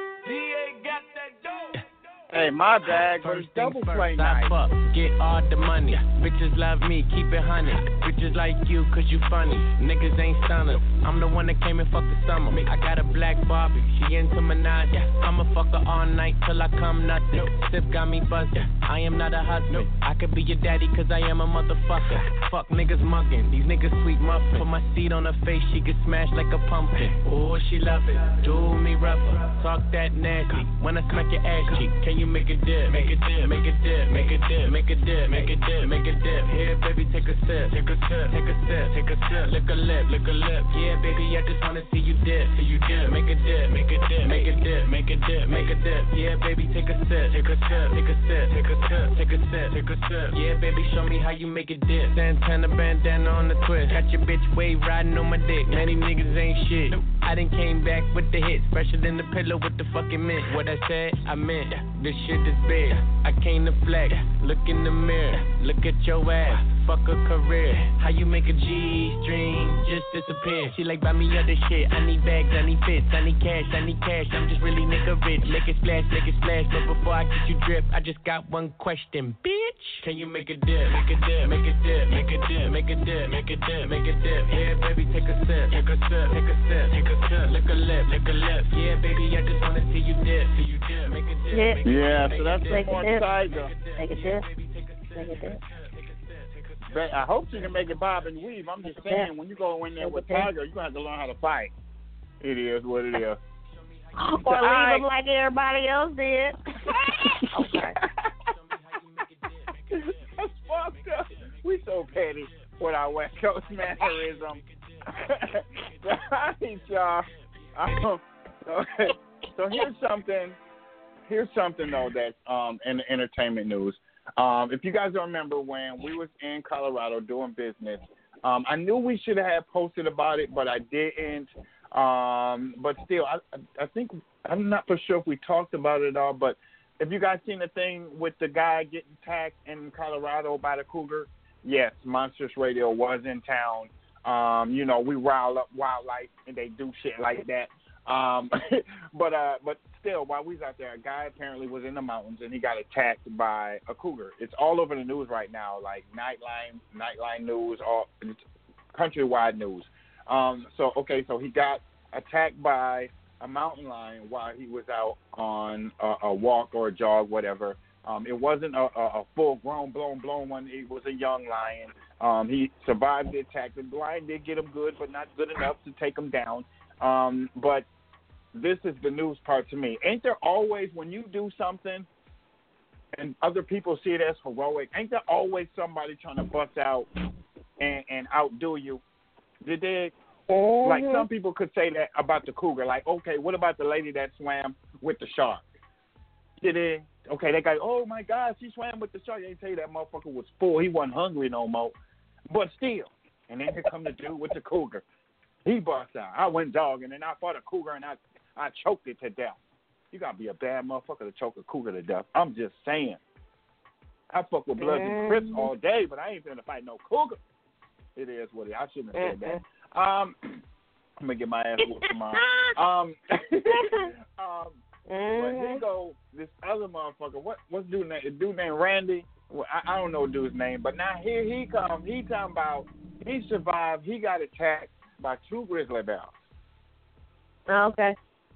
Hey, my bag was double play night. Up, get all the money. Bitches love me, keep it honey. Bitches like you, cause you funny. Niggas ain't stunners. I'm the one that came and fucked the summer. I got a black Barbie, she into Minaj. I'ma fuck her all night till I come nothing. Sip got me buzzing. I am not a husband. I could be your daddy, cause I am a motherfucker. Fuck niggas mugging, these niggas sweet muffin. Put my seed on her face, she get smashed like a pumpkin. Oh, she love it, do me rougher. Talk that nasty, when I smack your ass cheek. Can you make a dip, make a dip, make a dip, make a dip, make a dip, make a dip, make a dip. Here, baby, take a sip, take a sip, take a sip, take a sip, lick a lip, lick a lip. Yeah, baby, I just wanna see you dip, see you dip, make a dip, make a dip, make a dip, make a dip, make a dip. Yeah, baby, take a sip, take a sip, take a sip, take a sip, take a sip, take a sip. Yeah, baby, show me how you make it dip. Santana bandana on the twist, got your bitch wave riding on my dick. Many niggas ain't shit. I done came back with the hits, fresher than the pillow with the fucking mint. What I said, I meant. This shit is big. I came to flex. Look in the mirror, look at your ass. Fuck a career. How you make a G-string just disappear? She like, buy me other shit. I need bags, I need fits, I need cash, I need cash. I'm just really nigga rich. Make it splash, make it splash. But before I get you drip, I just got one question, bitch. Can you make a dip? Make a dip, make a dip, make a dip, make a dip, make a dip, make a dip. Yeah, baby, take a sip, take a sip, take a sip, take a sip. Lick a lip, lick a lip. Yeah, baby, I just wanna see you dip, see you dip, make a dip. Yeah, yeah so that's make more a dip. Tiger. Make a dip. Make a dip. But I hope she can make it bob and weave. I'm just saying, when you go in there with Tiger, you're going to have to learn how to fight. It is what it is. Or leave I... them like everybody else did. Okay. That's fucked up. We so petty with our West Coast mannerism. All right, y'all. Um, so, so here's something. Here's something, though, that's um, in the entertainment news. Um, if you guys don't remember when we was in Colorado doing business, um, I knew we should have posted about it, but I didn't. Um, but still, I, I think I'm not for sure if we talked about it at all. But if you guys seen the thing with the guy getting attacked in Colorado by the cougar, yes, Monsters Radio was in town. Um, you know, we rile up wildlife and they do shit like that. Um, but uh, but still, while we was out there, a guy apparently was in the mountains and he got attacked by a cougar. It's all over the news right now, like Nightline, Nightline News, all it's countrywide news. Um, so okay, so he got attacked by a mountain lion while he was out on a, a walk or a jog, whatever. Um, it wasn't a, a, a full-grown, blown, blown one. It was a young lion. Um, he survived the attack. The lion did get him good, but not good enough to take him down. Um, but this is the news part to me. Ain't there always, when you do something and other people see it as heroic, ain't there always somebody trying to bust out and, and outdo you? Did they? Mm-hmm. Like some people could say that about the cougar. Like, okay, what about the lady that swam with the shark? Did they? Okay, they go, oh my God, she swam with the shark. They tell you that motherfucker was full. He wasn't hungry no more. But still, and then here come the dude with the cougar. He bust out. I went jogging, and I fought a cougar, and I, I choked it to death. You got to be a bad motherfucker to choke a cougar to death. I'm just saying. I fuck with Bloods and Crips all day, but I ain't finna fight no cougar. It is what it is. I shouldn't have said that. Um, I'm going to get my ass whooped tomorrow. um, um, but here go this other motherfucker. What, what's dude name? A dude named Randy? Well, I, I don't know dude's name, but now here he comes. He talking about he survived. He got attacked by two grizzly bears. Okay.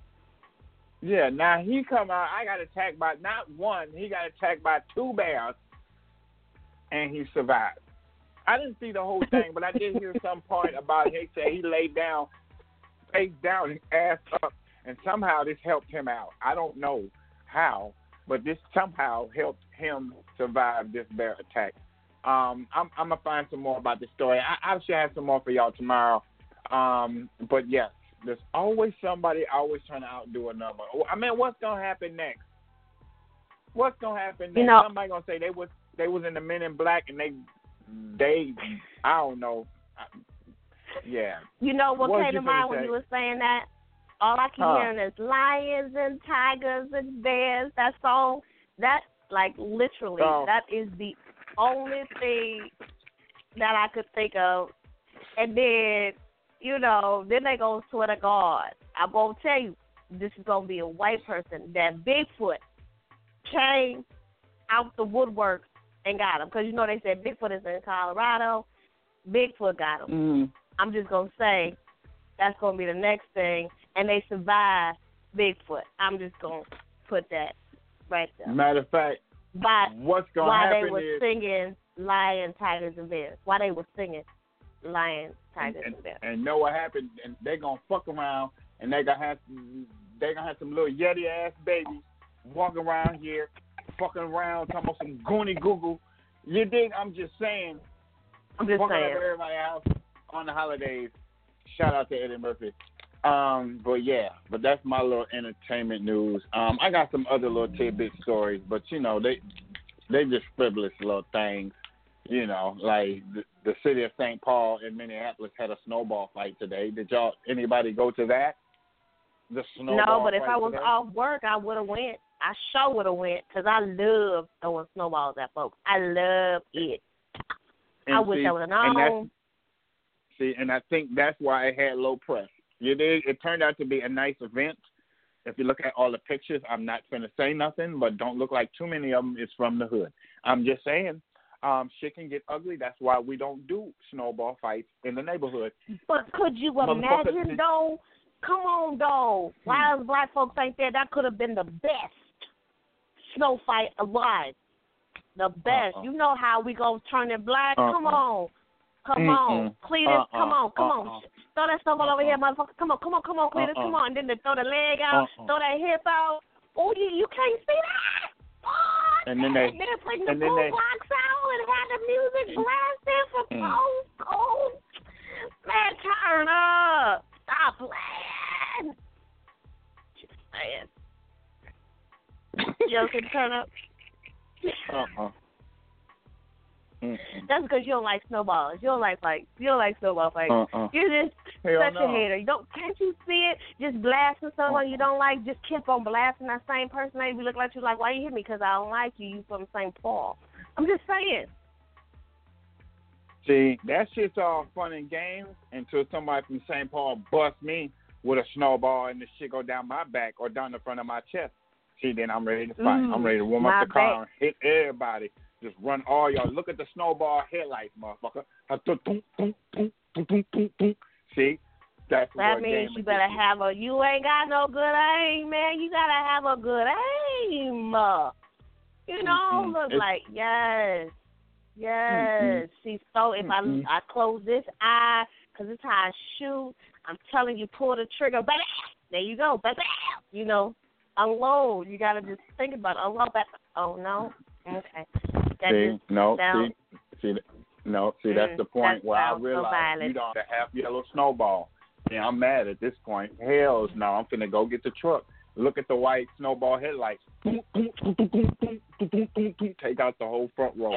Yeah, now he come out, I got attacked by not one, he got attacked by two bears, and he survived. I didn't see the whole thing, but I did hear some part about he said he laid down, face down and ass up, and somehow this helped him out. I don't know how, but this somehow helped him survive this bear attack. Um, I'm, I'm going to find some more about this story. I, I should have some more for y'all tomorrow. Um, but yes, there's always somebody always trying to outdo another. I mean, what's gonna happen next? What's gonna happen next? You know, somebody gonna say they was they was in the Men in Black and they they I don't know. Yeah. You know what, what came to mind when say? you were saying that? All I keep huh. hearing is lions and tigers and bears. That song, that like literally, oh. that is the only thing that I could think of. And then, you know, then they go, swear to God, I'm going to tell you, this is going to be a white person, that Bigfoot came out the woodwork and got him. Because, you know, they said Bigfoot is in Colorado. Bigfoot got him. Mm-hmm. I'm just going to say that's going to be the next thing. And they survived Bigfoot. I'm just going to put that right there. Matter of fact, but what's going to happen While they were is, singing Lion, Tigers, and Bears. While they were singing Lion, Tigers, and, and Bears. And know what happened? And they're going to fuck around, and they're going to have they gonna have some little Yeti-ass babies walking around here, fucking around, talking about some goony Google. You dig? I'm just saying, I'm just Welcome saying. to everybody else on the holidays. Shout out to Eddie Murphy. Um, but yeah, but that's my little entertainment news. Um, I got some other little tidbit stories, but you know they they just frivolous little things. You know, like the, the city of Saint Paul in Minneapolis had a snowball fight today. Did y'all anybody go to that? The snowball No, but if fight I was today? off work, I would have went. I sure would have went because I love throwing snowballs at folks. I love it. And I wish see, I would have and that's- known. See, and I think that's why it had low press. It, is, it turned out to be a nice event. If you look at all the pictures, I'm not going to say nothing, but don't look like too many of them is from the hood. I'm just saying, um, shit can get ugly. That's why we don't do snowball fights in the neighborhood. But could you Motherfucker, imagine, did- though? Come on, though. Why us black folks ain't there? That could have been the best snow fight alive. The best. Uh-uh. You know how we go turn it black? Uh-uh. Come on. Come Mm-mm. on. Cletus, Uh-uh. come on. Come Uh-uh. on. Throw that snowball over here, motherfucker. Come on, come on, come on, Cletus. Uh-uh. Come on. And then they throw the leg out, Uh-uh. throw that hip out. Oh, you, you can't see that. What? And then they- And then putting the and then boom they- box out and had the music blasting for Mm. post. Oh, man, turn up. Stop playing. Just saying. You can turn up. Uh-uh. Mm-mm. That's because you don't like snowballs. You don't like like you don't like snowball fights. Uh-uh. You're just Hell such no. a hater. You don't can't you see it? Just blasting someone you don't like. Just keep on blasting that same person. They be looking like you like, why you hit me? Because I don't like you. You from Saint Paul. I'm just saying. See, that shit's all fun and games until somebody from Saint Paul busts me with a snowball and the shit go down my back or down the front of my chest. See, then I'm ready to fight. Mm, I'm ready to warm my up the car back. and hit everybody. Just run all y'all. Look at the snowball headlights, motherfucker. Uh, tum, tum, tum, tum, tum, tum, tum, tum. See? That's That what means game you it better is. have a. You ain't got no good aim, man. You gotta have a good aim. You know, Mm-mm. look It's- like yes, yes. See, so if Mm-mm. I I close this eye, cause it's how I shoot. I'm telling you, pull the trigger, baby. There you go, baby. You know, unload. You gotta just think about it. Unload that. Oh no. Okay. That See, just no, sounds- see, see, no, see, that's Mm, the point that where I sounds so realize violent. you don't have yellow snowball. Yeah, I'm mad at this point. Hells no, I'm finna go get the truck. Look at the white snowball headlights. Boom, boom, boom, boom, boom, boom, boom, boom, boom, boom. Take out the whole front row.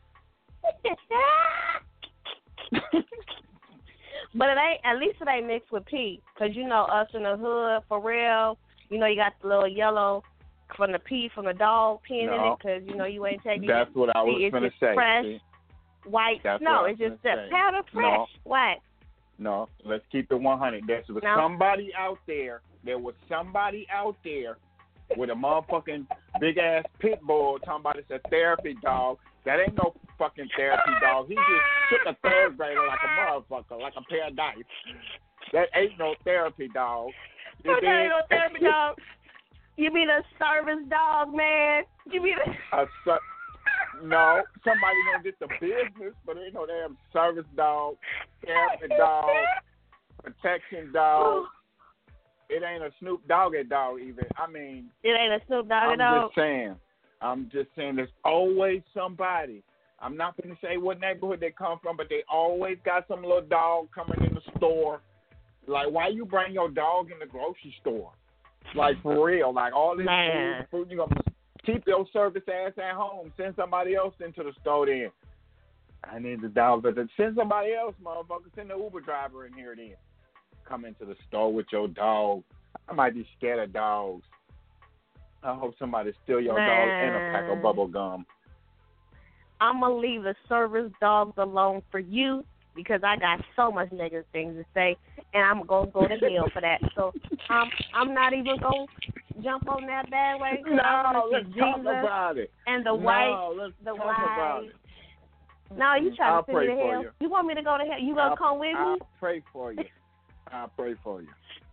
But it ain't. At least it ain't mixed with P, cause you know us in the hood for real. You know you got the little yellow from the P from the dog peeing in No. it, cause you know you ain't taking. That's what I was See, it's finna just say. fresh, See? white. That's no, what I it's was just gonna the say. powder fresh, No. white. No, let's keep it one hundred. There was No. somebody out there. There was somebody out there with a motherfucking big ass pit bull talking about it's a therapy dog. That ain't no fucking therapy dog. He just took a third grader like a motherfucker, like a pair of dice. That ain't no therapy dog. You That ain't no dig? therapy dog. You mean a service dog, man? You mean a A ser- no, somebody gonna get the business, but ain't no damn service dog, therapy dog, protection dog. It ain't a Snoop Doggy dog either. I mean, It ain't a Snoop Doggy I'm dog. just saying. I'm just saying there's always somebody. I'm not going to say what neighborhood they come from, but they always got some little dog coming in the store. Like, why you bring your dog in the grocery store? Like, for real. Like, all this Man. food, food you going to keep your service ass at home. Send somebody else into the store then. I need the dog. But send somebody else, motherfucker. Send the Uber driver in here then. Come into the store with your dog. I might be scared of dogs. I hope somebody steal your dog and a pack of Man. bubble gum. I'm gonna leave the service dogs alone for you because I got so much negative things to say, and I'm gonna go to hell for that. So um, I'm not even gonna jump on that bandwagon. 'cause I No, wanna see let's talk Jesus about it. and the No, white, let's the talk white. about it. No, you trying I'll to send me pray to for hell? you. You want me to go to hell? You gonna I'll, come with I'll me? pray for you. I'll pray for you.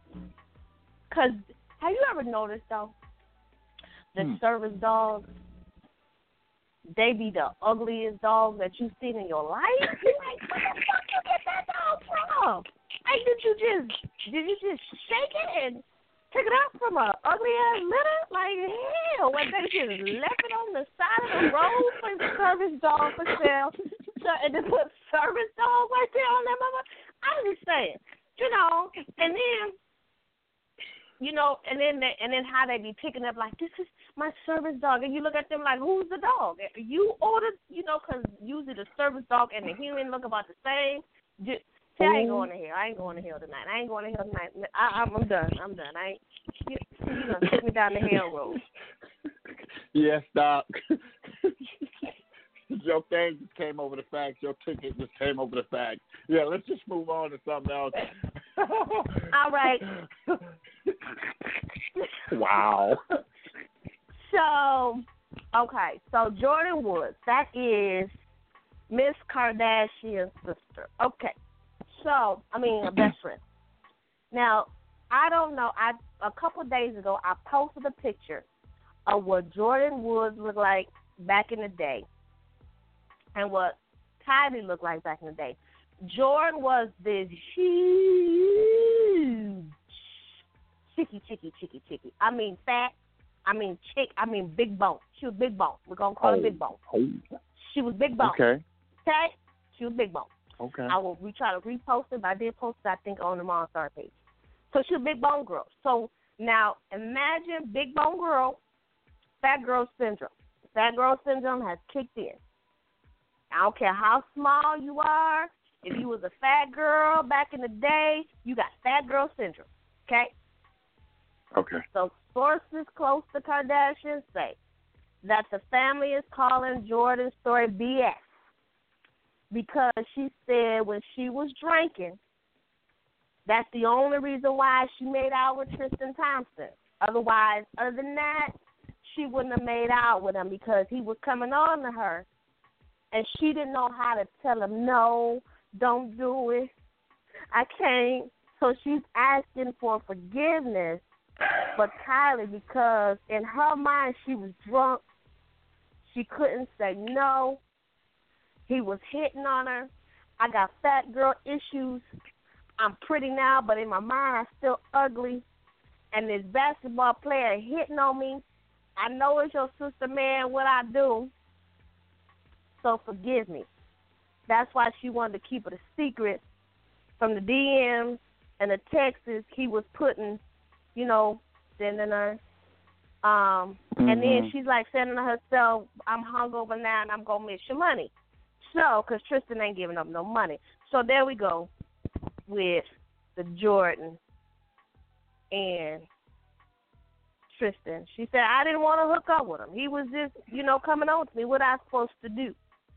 Cause have you ever noticed though, the Hmm. service dogs, they be the ugliest dogs that you've seen in your life. You like, where the fuck you get that dog from? Like, did you just did you just shake it and pick it up from a ugly ass litter? Like hell, when they just left it on the side of the road for service dog for sale. and then put service dog right there on that mother. I'm just saying, you know, and then, you know, and then they, and then how they be picking up like, this is my service dog, and you look at them like, who's the dog? You ordered, you know, because usually the service dog and the human look about the same. Just, see, I ain't going to hell. I ain't going to hell tonight. I ain't going to hell tonight. I, I'm, I'm done. I'm done. I ain't. You, you gonna take me down the hell road? Yes, Doc. Your thing just came over the facts. Your ticket just came over the facts. Yeah, let's just move on to something else. All right. Wow. So, okay. So Jordyn Woods, that is Miss Kardashian's sister. Okay. So, I mean, a best friend. Now, I don't know. I a couple of days ago, I posted a picture of what Jordyn Woods looked like back in the day and what Kylie looked like back in the day. Jordyn was this huge, chicky, chicky, chicky, chicky. I mean fat. I mean chick. I mean big bone. She was big bone. We're going to call oh. her big bone. Oh. She was big bone. Okay. Okay? She was big bone. Okay. I will we try to repost it, but I did post it, I think, on the Monster page. So she's a big bone girl. So now imagine big bone girl, fat girl syndrome. Fat girl syndrome has kicked in. I don't care how small you are. If you was a fat girl back in the day, you got fat girl syndrome. Okay? Okay. So sources close to Kardashian say that the family is calling Jordyn's story B S because she said when she was drinking, that's the only reason why she made out with Tristan Thompson. Otherwise, other than that, she wouldn't have made out with him because he was coming on to her, and she didn't know how to tell him, no, don't do it. I can't. So she's asking for forgiveness for Kylie because in her mind she was drunk. She couldn't say no. He was hitting on her. I got fat girl issues. I'm pretty now, but in my mind I'm still ugly. And this basketball player hitting on me. I know it's your sister, man, what I do. So forgive me. That's why she wanted to keep it a secret from the D Ms and the texts he was putting, you know, sending her. Um, mm-hmm. And then she's like sending herself, I'm hungover now and I'm going to miss your money. So, because Tristan ain't giving up no money. So there we go with the Jordyn and Tristan. She said, I didn't want to hook up with him. He was just, you know, coming on to me. What I supposed to do?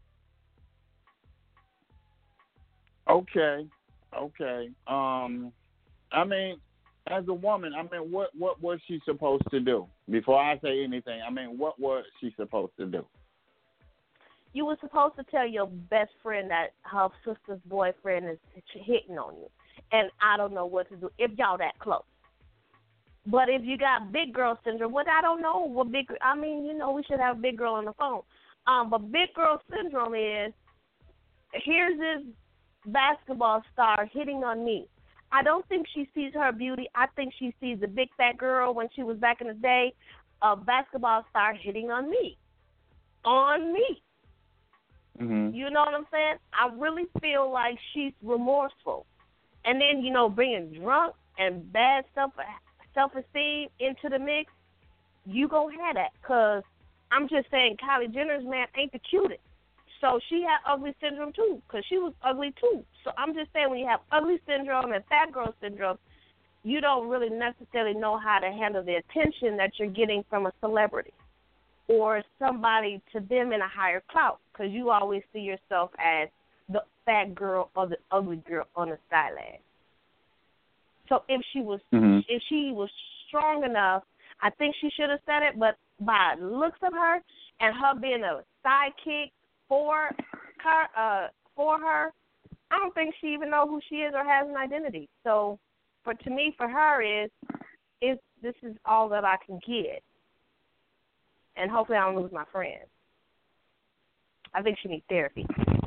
Okay. Okay. Um, I mean, as a woman, I mean, what, what was she supposed to do? Before I say anything, I mean, what was she supposed to do? You were supposed to tell your best friend that her sister's boyfriend is hitting on you. And I don't know what to do if y'all that close. But if you got big girl syndrome, what I don't know what big, I mean, you know, we should have a big girl on the phone. Um, but big girl syndrome is, here's this basketball star hitting on me. I don't think she sees her beauty. I think she sees the big fat girl when she was back in the day, a basketball star hitting on me. On me. Mm-hmm. You know what I'm saying? I really feel like she's remorseful. And then, you know, bringing drunk and bad self, self-esteem into the mix, you going to have that. Because I'm just saying Kylie Jenner's man ain't the cutest. So she had ugly syndrome, too, because she was ugly, too. So I'm just saying when you have ugly syndrome and fat girl syndrome, you don't really necessarily know how to handle the attention that you're getting from a celebrity or somebody to them in a higher clout, because you always see yourself as the fat girl or the ugly girl on the sideline. So if she was mm-hmm. if she was strong enough, I think she should have said it, but by looks of her and her being a sidekick for her, uh, for her, I don't think she even knows who she is or has an identity. So for to me, for her is, is this is all that I can get. And hopefully I don't lose my friends. I think she needs therapy.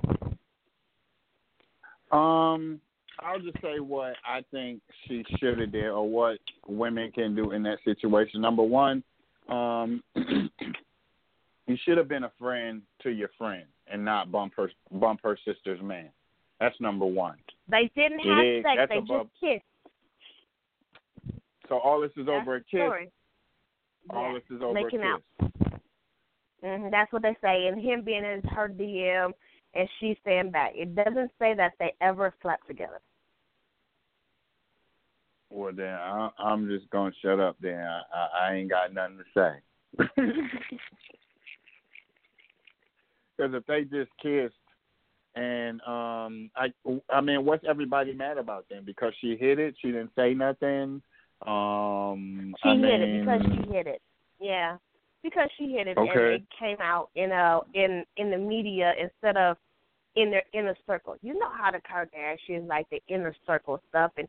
Um, I'll just say what I think she should have did or what women can do in that situation. Number one, um, you should have been a friend to your friend. and not bump her bump her sister's man. That's number one. They didn't It have is. sex. That's They above. just kissed. So all this is That's over a the kiss. story. All Yeah, this is over making a kiss. out. Mm-hmm, that's what they say. And him being in her D M and she staying back. It doesn't say that they ever slept together. Well, then I, I'm just gonna shut up. Then I, I, I ain't got nothing to say. Because if they just kissed, and um, I, I mean, what's everybody mad about then? Because she hit it, she didn't say nothing. Um, She I hit mean, it because she hit it. Yeah, because she hit it, Okay. and it came out in a in in the media instead of in their inner circle. You know how the Kardashians like the inner circle stuff and.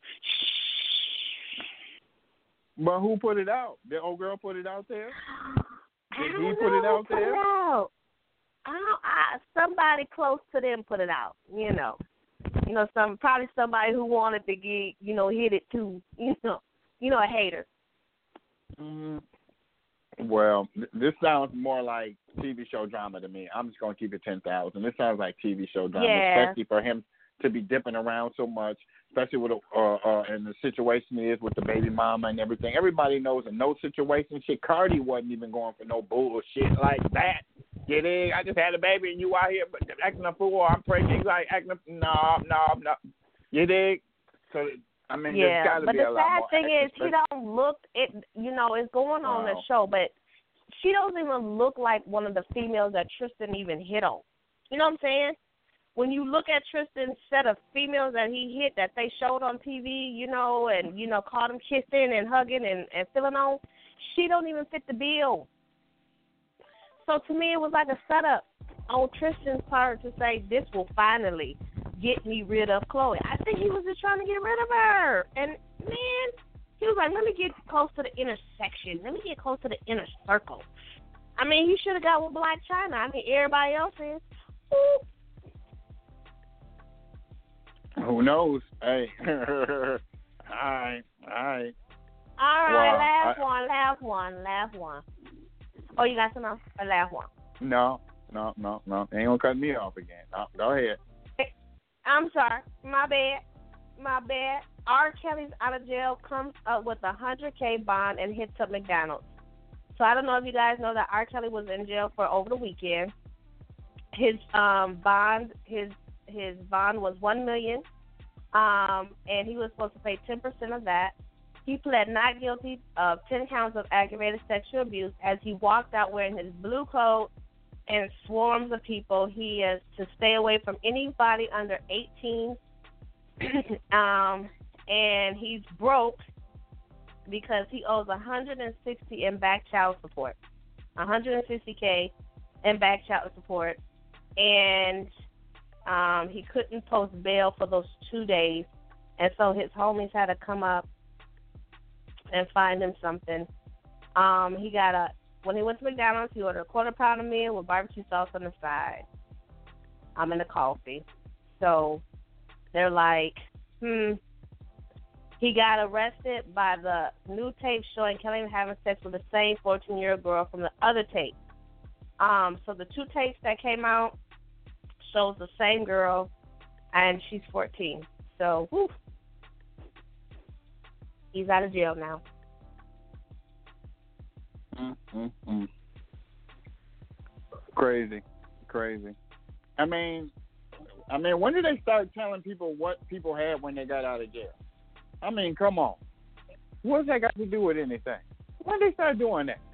But who put it out? The old girl put it out there? Did I he don't put know it out who put there? It out. I don't, I, somebody close to them put it out. You know, you know, some probably somebody who wanted to get, you know, hit it too. You know, you know, a hater. Mm, well, th- this sounds more like T V show drama to me. I'm just gonna keep it ten thousand. This sounds like T V show drama, Yeah. especially for him to be dipping around so much, especially with a, uh, uh, and the situation he is with the baby mama and everything. Everybody knows in no situation, shit, Cardi wasn't even going for no bullshit like that. You dig? I just had a baby and you out here but acting a fool. I'm pregnant. Like acting a no, no, no. You dig? So I mean, Yeah, there's got to but be the a lot sad more. thing is, extra- he don't look. It, you know, it's going on the Wow. show, but she doesn't even look like one of the females that Tristan even hit on. You know what I'm saying? When you look at Tristan's set of females that he hit that they showed on T V, you know, and, you know, caught him kissing and hugging and, and feeling on, she don't even fit the bill. So to me, it was like a setup on Tristan's part to say, this will finally get me rid of Chloe. I think he was just trying to get rid of her. And, man, he was like, let me get close to the intersection. Let me get close to the inner circle. I mean, he should have got with Black China. I mean, everybody else is. Ooh. Who knows? Hey. all right. All right. All right, Wow, last I- one, last one, last one. Oh, you got some else? A last one. No, no, no, no. They ain't going to cut me off again. No, go ahead. I'm sorry. My bad. My bad. R. Kelly's out of jail, comes up with a one hundred K bond and hits up McDonald's. So I don't know if you guys know that R. Kelly was in jail for over the weekend. His um, bond, his his bond was one million dollars, um, and he was supposed to pay ten percent of that. He pled not guilty of ten counts of aggravated sexual abuse as he walked out wearing his blue coat and swarms of people. He is to stay away from anybody under eighteen, um, and he's broke because he owes one hundred sixty in back child support, one hundred sixty K in back child support, and um, he couldn't post bail for those two days, and so his homies had to come up and find him something. Um, he got a when he went to McDonald's, he ordered a quarter pounder meal with barbecue sauce on the side. I'm in the coffee. So they're like, hmm. He got arrested by the new tape showing Kelly having sex with the same fourteen-year-old girl from the other tape. Um, so the two tapes that came out shows the same girl, and she's fourteen. So, whew. He's out of jail now. Mm, mm, mm. Crazy, crazy. I mean, I mean, when did they start telling people what people had when they got out of jail? I mean, come on. What's that got to do with anything? When did they start doing that?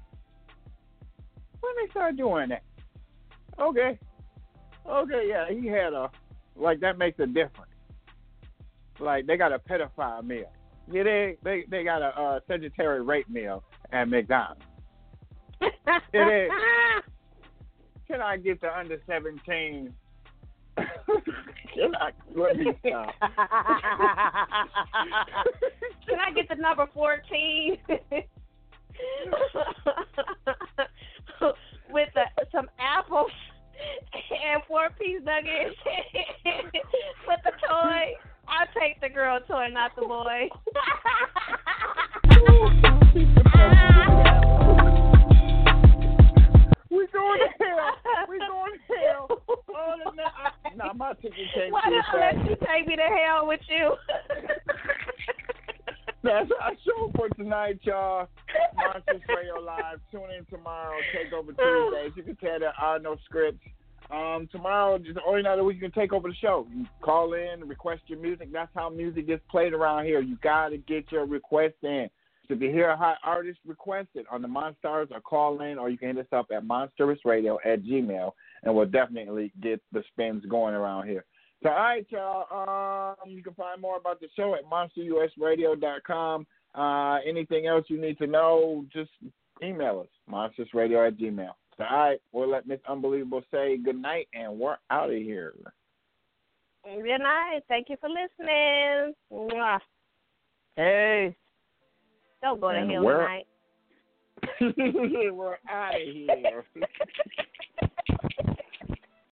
When did they start doing that? Okay. Okay, yeah, he had a, like, that makes a difference. Like, they got a pedophile meal. Yeah, they they, they got a uh, Sagittarius rape meal at McDonald's. It is. Can I get the under seventeen? Can I, let me stop. Can I get the number fourteen? With the, some apples and four-piece nuggets with the toy. I'll take the girl toy, not the boy. We going to hell. We going to hell. Oh, no, I, nah, my ticket came Why too did I fast. let you take me to hell with you? That's our show for tonight, y'all. Monsters Radio Live. Tune in tomorrow. Take over Tuesdays. You can tell there are no scripts. Um, tomorrow is the only night of the week you can take over the show. You call in, request your music. That's how music gets played around here. You got to get your request in. So if you hear a hot artist, request it on the Monstars or call in, or you can hit us up at monsterousradio at gmail, and we'll definitely get the spins going around here. So, all right, y'all. Um, you can find more about the show at monster u s radio dot com. Uh, anything else you need to know, just email us, monstersradio at gmail. So, all right, we'll let Miss Unbelievable say good night, and we're out of here. Good night. Thank you for listening. Mwah. Hey. Don't go to And hell we're- tonight. We're out of here.